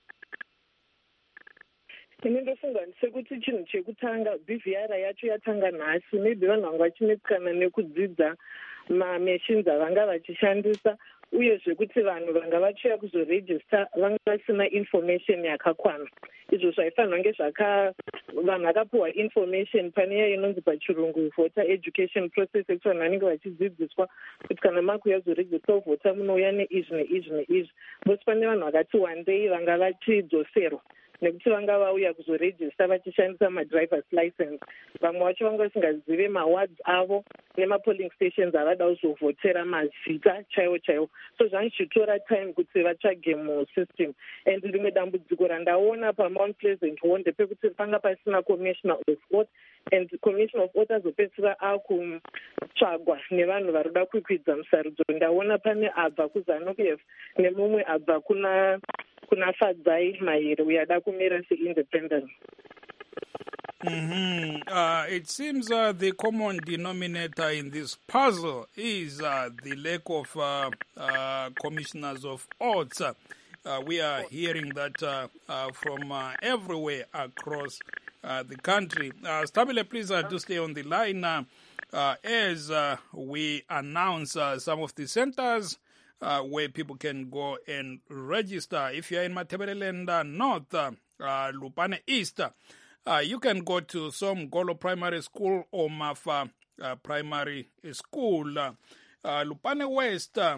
Ine ndofunga sekuti chinhu chekutanga B V R yacho yatanga nhasi, maybe vanhu vanga vachinetsikana nekudzidza mamachines avanga vachishandisa, uye zvekuti vanhu vanga vachiuya kuzoregister vanga vasina information yakakwana. Izvo zvaifanirwa kunge zvaka vanhu vakapiwa information pane iya inonzi pachirungu voter education process, ekuti vanhu vanenge vachidzidziswa kuti kana makuuya kuzoregister uvhota munouya neizvi neizvi neizvi. Bosi pane vanhu vakati wandei vanga vachidzoserwa nekuti vanga vauya kuzoregister vachishandisa madrivers license. Vamwe vacho vanga vasingazive mawards avo nemapolling stations avada kuzovhotera mazita chaiwo chaiwo. So zvanchitora time kuti vatsvage musystem. And rimwe dambudziko randaona paMount Pleasant Wonde pekuti panga pasina commissioner of audit, and commissioner of audit azopedzisira akutsvagwa nevanhu varikuda kukwidza musarudzo. Ndaona pane abva kuZANU-P F nemumwe abva kuna kuna Fadzai Mahere uyada kumira se-independent. Mm-hmm. Uh, it seems uh, the common denominator in this puzzle is uh, the lack of uh, uh, commissioners of audits. Uh, we are hearing that uh, uh, from uh, everywhere across uh, the country. Uh, Stabile, please uh, do stay on the line uh, uh, as uh, we announce uh, some of the centers uh, where people can go and register. If you're in Matabeleland uh, North, uh, uh, Lupane East, uh, you can go to some Golo Primary School or Mafa uh, Primary School. Uh, uh, Lupane West, uh,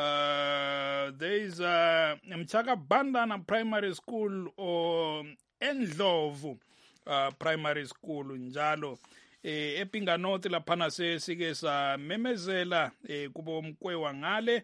uh, there is uh, Mchaka Bandana Primary School or Endlovu uh, Primary School njalo. E, epinga north laphana sesike samemezela e, kubo mkwewa ngale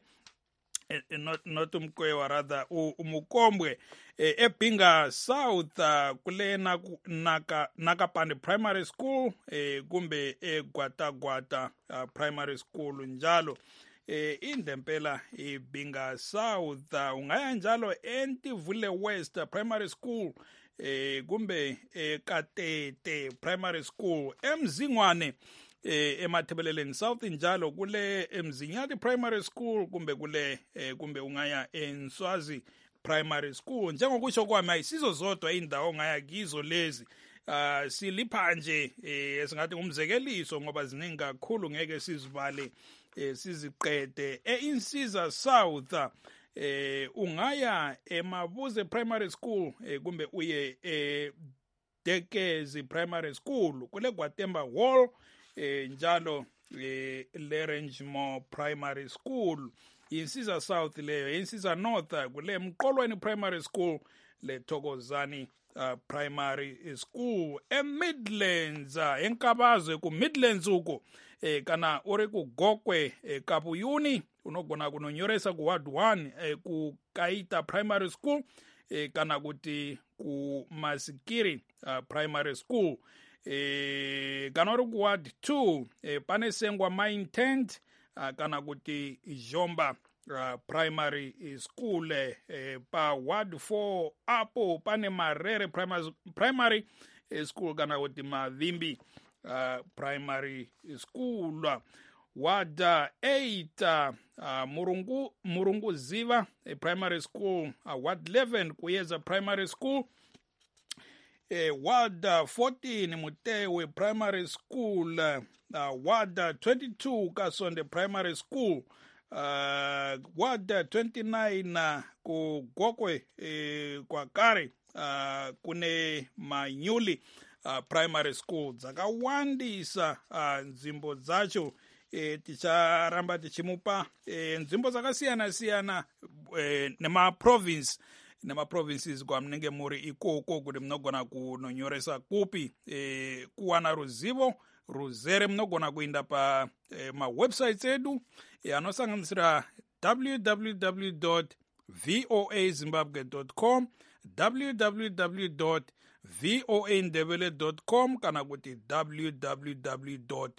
e, not, not umkwewa rather umukombwe e, epinga south uh, kule naku, naka, nakapande primary school e, kumbe e, gwata gwata uh, primary school njalo e, indempela ibinga south uh, ungaya njalo Entivule West uh, primary school eh kumbe eh Katete Primary School eMzingwane eh eMathebeleleni South njalo kule eMzinyati Primary School kumbe kule eh, kumbe ungaya eNswazi Primary School njengokusho kwami ayisizo zodwa indawo ongaya kizo lezi uh, silipha nje eh, singathi umzekeliso ngoba ziningi kakhulu ngeke sizivale eh, siziqede eInsiza South eh ungaya eMabuze Primary School eh, kumbe uye eh Dekezi Primary School kule Gwatemba Hall eh njalo eh Lerangemore Primary School Insiza South leyo Insiza North kule Mqolweni Primary School le Thokozani uh, Primary School eMidlands uh, enkabazwe ku Midlands uko eh kana uri ku Gokwe eh, Kapuyuni unogona kunonyoresa ku Ward one eh, ku Kaita Primary School eh, kana kuti ku Masikiri uh, Primary School eh, kana uri ku Ward two eh, pane Sengwa Mine Tent uh, kana kuti Jomba uh, Primary School eh, pa Ward four apo pane Marere Primary, primary eh, School kana kuti Mavimbi uh, Primary School Ward eight uh, uh, Murungu Murungu Ziva a Primary School uh, Ward eleven Kuyeza Primary School uh, Ward uh, fourteen Mutewe Primary School uh, uh, Ward uh, twenty-two Kasonde Primary School uh, Ward uh, twenty-nine uh, ku Gokwe uh, kwa Kare uh, kune Manyuli uh, Primary School dzakawandisa uh, nzimbo dzacho e, ticharamba tichimupa e, nzvimbo dzakasiyana siyana e, nemaprovince nemaprovinces kwamunenge muri ikoko kuti munogona kunonyoresa kupi e, kuwana ruzivo ruzere munogona kuinda pa e, mawebsites edu e, anosanganisira w w w dot voa zimbabwe dot com w w w dot voa ndebele dot com kana kuti w w w dot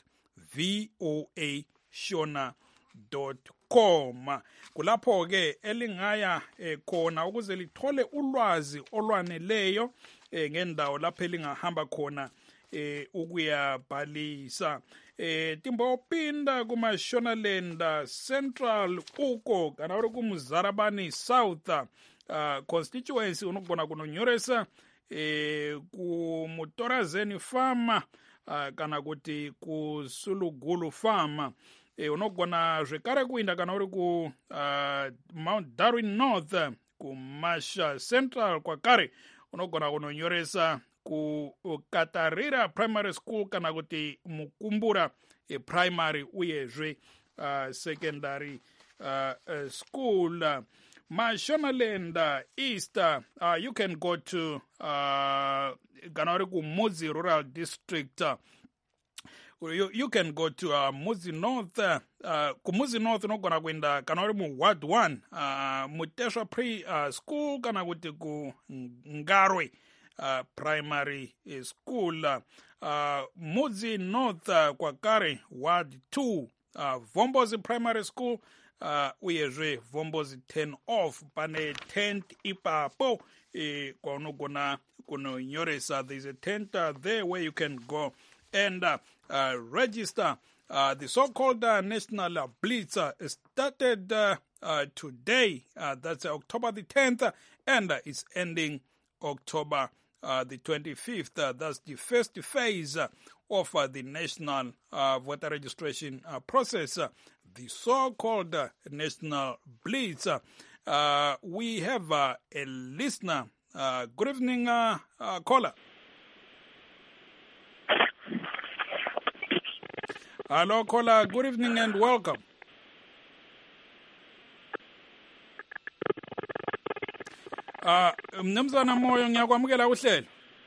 voa shona dot com kulapho-ke elingaya eh, khona ukuze lithole ulwazi olwaneleyo eh, ngendawo lapho elingahamba khona eh, ukuyabhalisa eh, timbopinda kumashonaland central uko kana uri kumuzarabani south uh, constituency unogona kunonyoresa eh, kumutorazeni farm Uh, kana kuti ku Sulugulu farm e, unogona zvekare kuinda kana uri ku uh, Mount Darwin North ku Masha Central kwakare unogona kunonyoresa ku Katarira Primary School kana kuti Mukumbura e, primary uyezve uh, secondary uh, uh, school uh, Mashonaland uh, East uh, you can go to uh, kana uri ku Mudzi Rural District uh, you, you can go to uh, Mudzi North uh, ku Mudzi North unogona kuenda kana uri mu Ward one uh, Muteshwa Pre uh, School kana kuti ku Ngarwe uh, Primary School uh, Mudzi North uh, kwakare Ward two uh, Vombozi Primary School uh, uyezve Vombozi ten off pane tent ipapo e, kwa unogona kunonyoresa. There's a tent uh, there where you can go and uh, uh, register. Uh, the so-called uh, National uh, Blitz uh, started uh, uh, today. Uh, that's uh, October the tenth, uh, and uh, it's ending October uh, the twenty-fifth. Uh, that's the first phase uh, of uh, the national uh, voter registration uh, process, uh, the so-called uh, National Blitz. Uh, uh, we have uh, a listener. Uh, good evening, uh, uh, caller. Hello, caller. Good evening and welcome. Uh, Mnumzana Moyo ngiyakwamukela uhlelo.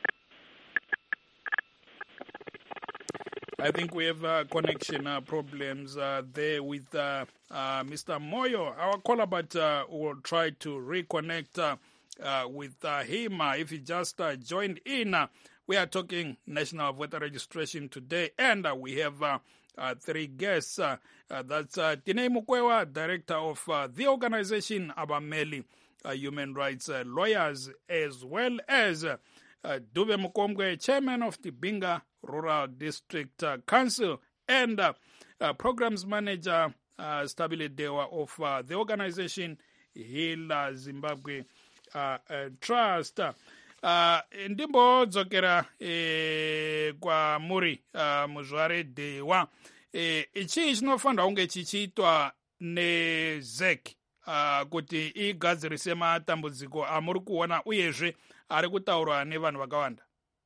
I think we have uh, connection uh, problems uh, there with uh, uh, Mister Moyo, our caller, but uh, we'll try to reconnect uh, uh, with uh, him uh, if he just uh, joined in. Uh, we are talking national voter registration today, and uh, we have uh, uh, three guests. Uh, uh, that's uh, Tinei Mukwewa, director of uh, the organization Abameli uh, Human Rights uh, Lawyers, as well as uh, uh, Dube Mukomgwe, chairman of the Binga Rural District uh, Council, and uh, uh, programs manager uh, Stabile Dewa of uh, the organization Heal uh, Zimbabwe uh, uh, Trust. Uh, ndimbo dzokera eh, kwa muri uh, Muzvare Dewa eh, ichi chinofanira kunge chichiitwa neZ E C uh, kuti igadzirise matambudziko amuri kuona uyezve ari kutaurwa nevanhu vakawanda.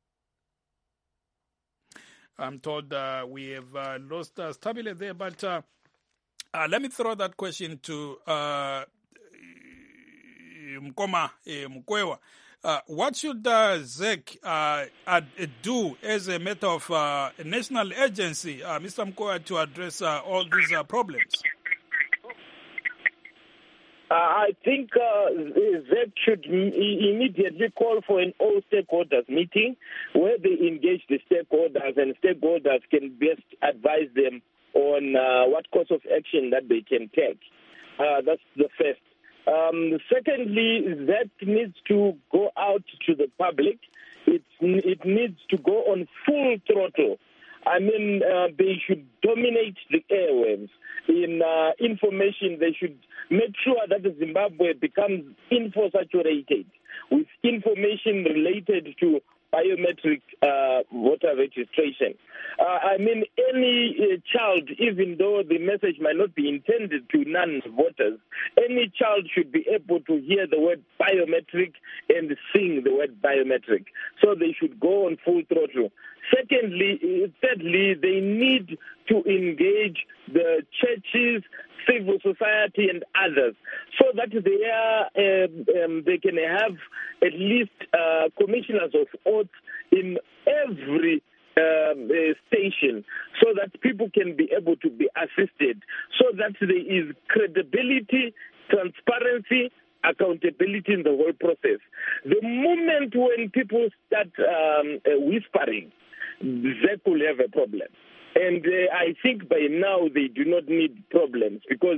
I'm told uh, we have uh, lost uh, Stabile there, but uh, uh, let me throw that question to uh, Mkoma uh, Mukwewa. Uh, what should uh, Z E C uh, uh, do as a matter of uh, a national agency, uh, Mister Mkwewa, to address uh, all these uh, problems? Uh, I think uh, Z E C should immediately call for an all stakeholders meeting where they engage the stakeholders, and stakeholders can best advise them on uh, what course of action that they can take. Uh, that's the first. Um, secondly, that needs to go out to the public. It, it needs to go on full throttle. I mean, uh, they should dominate the airwaves. In uh, information, they should make sure that Zimbabwe becomes info-saturated with information related to biometric uh, voter registration. Uh, I mean, any uh, child, even though the message might not be intended to non-voters, any child should be able to hear the word biometric and sing the word biometric. So they should go on full throttle. Secondly, uh, thirdly, they need to engage the churches, civil society, and others, so that they are um, um, they can have at least uh, commissioners of oaths in every um, uh, station, so that people can be able to be assisted, so that there is credibility, transparency, accountability in the whole process. The moment when people start um, uh, whispering, that will have a problem. And uh, I think by now they do not need problems, because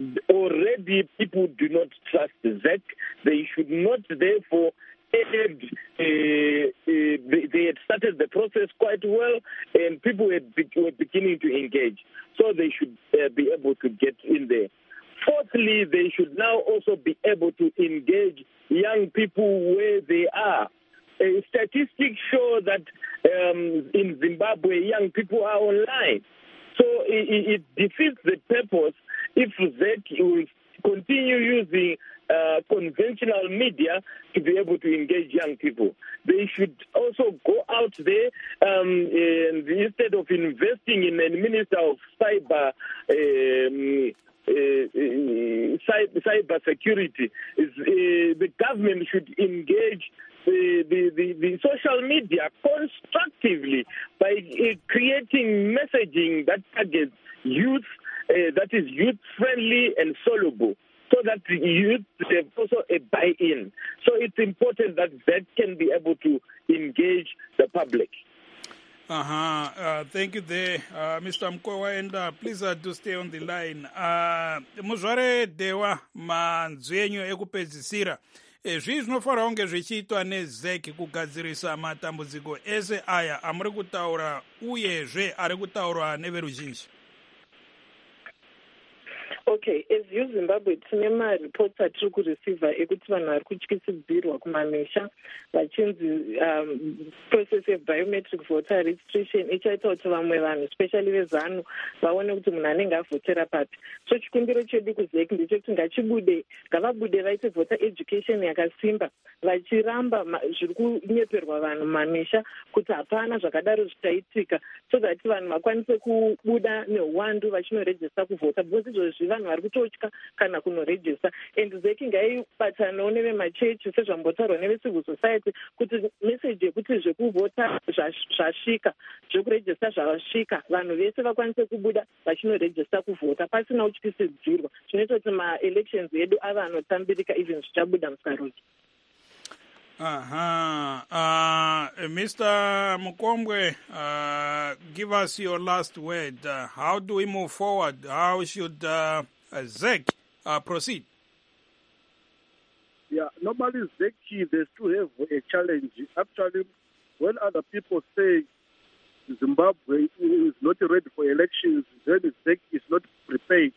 already people do not trust Z E C. They should not, therefore, add, uh, uh, they, they had started the process quite well, and people were, be- were beginning to engage. So they should uh, be able to get in there. Fourthly, they should now also be able to engage young people where they are. Uh, statistics show that um, in Zimbabwe, young people are online. So it, it defeats the purpose if Z E C will continue using uh, conventional media to be able to engage young people. They should also go out there um, and instead of investing in a minister of cyber um, Uh, uh, cyber security, is, uh, the government should engage the, the, the, the social media constructively by uh, creating messaging that targets youth, uh, that is youth-friendly and soluble, so that the youth have also a buy-in. So it's important that that can be able to engage the public. Uh-huh. Uh, thank you there, uh, Mister Mkwewa, and uh, please uh, do stay on the line. Uh, Muzvare Dewa, manzwi enyu ekupedzisira. E, zvii zvinofanira kunge zvichiitwa neZ E C kugadzirisa matambudziko ese aya amuri kutaura uyezve ari kutaurwa neveruzhinji? Okay, as you Zimbabwe tine ma-reports atiri kureceiva ekuti vanhu vari kutyisidzirwa kumamisha vachinzi um, process yebiometric voter registration ichaita kuti vamwe vanhu especially vezanu vaone kuti munhu anenge avhotera papi. So chikumbiro chedu kuzeki ndechekuti ngachibude ngavabude vaite voter education yakasimba vachiramba zviri kunyeperwa vanhu mumamisha kuti hapana zvakadaro zvichaitika so that vanhu vakwanise kubuda neuwandu vachinorejista kuvhota because izvozvi vanhu vari kutotya kana kunorejista and zeki ngaibatanawo nevemachechi sezvambotaurwa nevecivil society kuti meseji yekuti zvekuvhota zvasvika zvekurejista zvasvika vanhu vese vakwanise kubuda vachinorejista kuvhota pasina kutyisidzirwa zvinoita kuti maelections edu ava anotambirika even zvichabuda musarudzo. Aha. Uh, Mister Mukombwe, uh, give us your last word. Uh, how do we move forward? How should uh, Z E C uh, proceed? Yeah, normally Z E C, they still have a challenge. Actually, when other people say Zimbabwe is not ready for elections, then Z E C is not prepared.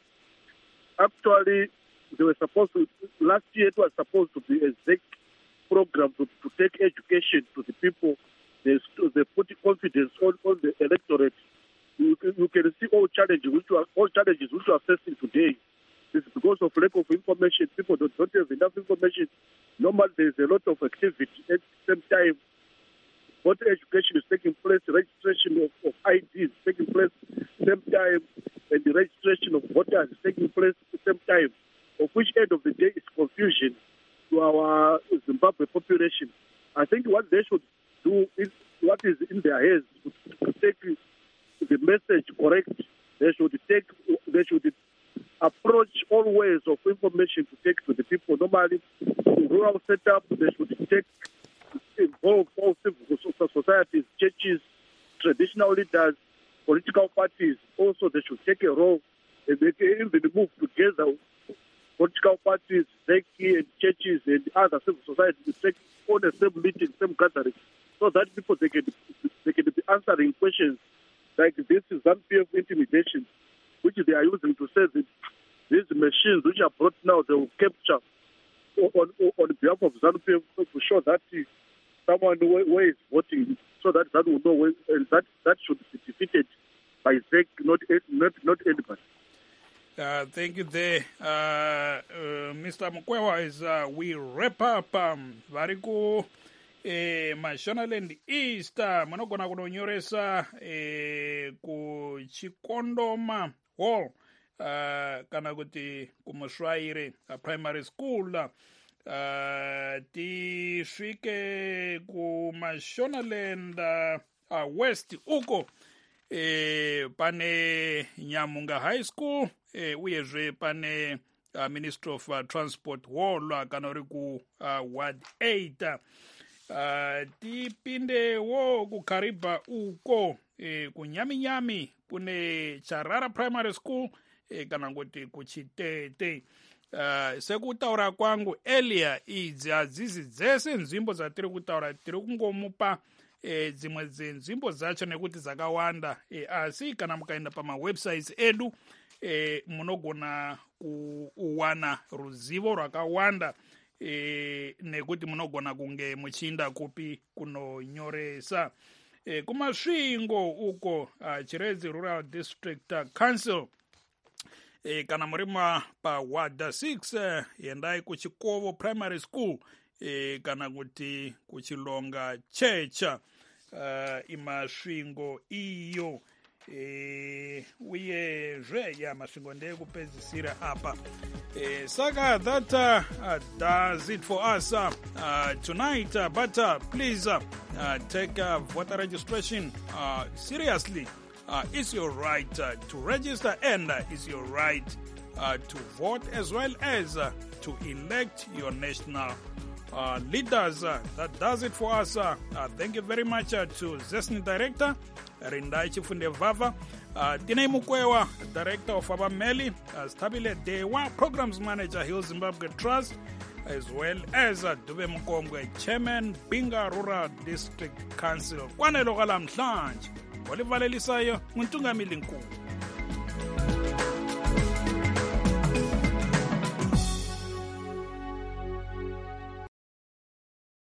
Actually, they were supposed to, last year it was supposed to be a Z E C program to, to take education to the people. They, they put confidence on, on the electorate. You, you can see all challenges which are all challenges which we are facing today. It's because of lack of information. People don't, don't have enough information. Normally, there's a lot of activity. At the same time, voter education is taking place, registration of, of I Ds is taking place at the same time, and the registration of voters is taking place at the same time, of which end of the day is confusion to our Zimbabwe population. I think what they should do is what is in their heads to take the message correct. They should take, they should approach all ways of information to take to the people. Normally, in rural setup, they should take involve all civil societies, churches, traditional leaders, political parties. Also, they should take a role and they can even move together. Political parties, Z E C and churches and other civil societies to take on the same meeting, same gathering, so that people they can they can be answering questions like this is Z A N P F intimidation, which they are using to say that these machines which are brought now they will capture on on, on behalf of Z A N P F to show that someone where is voting, so that that will know when, and that that should be defeated by Z E C, not not not anybody. Uh, thank you there, uh, uh, Mister Mukwewa. As uh, we wrap up, um, variku eh, Mashonaland East, uh, manogona kunonyoresa eh, ku Chikondoma Hall, uh, kana kuti kumuswaire uh, primary school, uh, tisvike ku Mashonaland uh, uh, West uko. E, pane Nyamunga High School e, uyezve pane uh, Ministry of uh, Transport Hall uh, kana uri ku uh, Ward eight uh, tipindewo kuKariba uko e, kunyaminyami kune Charara Primary School e, kana kuti kuChitete. Uh, sekutaura kwangu earlier idzi hadzizi dzese nzvimbo dzatiri kutaura tiri kungomupa E, dzimwe dzenzvimbo dzacho nekuti dzakawanda e, asi kana mukaenda pamawebsites edu e, munogona kuwana ruzivo rwakawanda e, nekuti munogona kunge muchiinda kupi kunonyoresa e, kumasvingo uko uh, Chiredzi Rural District uh, Council e, kana murima pa Ward six uh, endai kuChikovo Primary School e, kana kuti kuChilonga Church uh, imasvingo iyo e, uyezve ya masvingo ndekupedzisira apa e, saka that uh, does it for us uh, tonight uh, but uh, please uh, uh, take uh, voter registration uh, seriously. Uh, it's your right uh, to register and uh, it's your right uh, to vote as well as uh, to elect your national uh, leaders. Uh, that does it for us. Uh, uh, thank you very much uh, to ZESNI Director, Rindai Chifunde Vava, uh, Tinei Mukwewa, Director of Abameli, uh, Stabile Dewa, Programs Manager, Hill Zimbabwe Trust, as well as uh, Dube Mukongwe, Chairman, Binga Rural District Council. Kwanelo Galam Slanj, Olivalelisayo, Muntunga Milinkulu.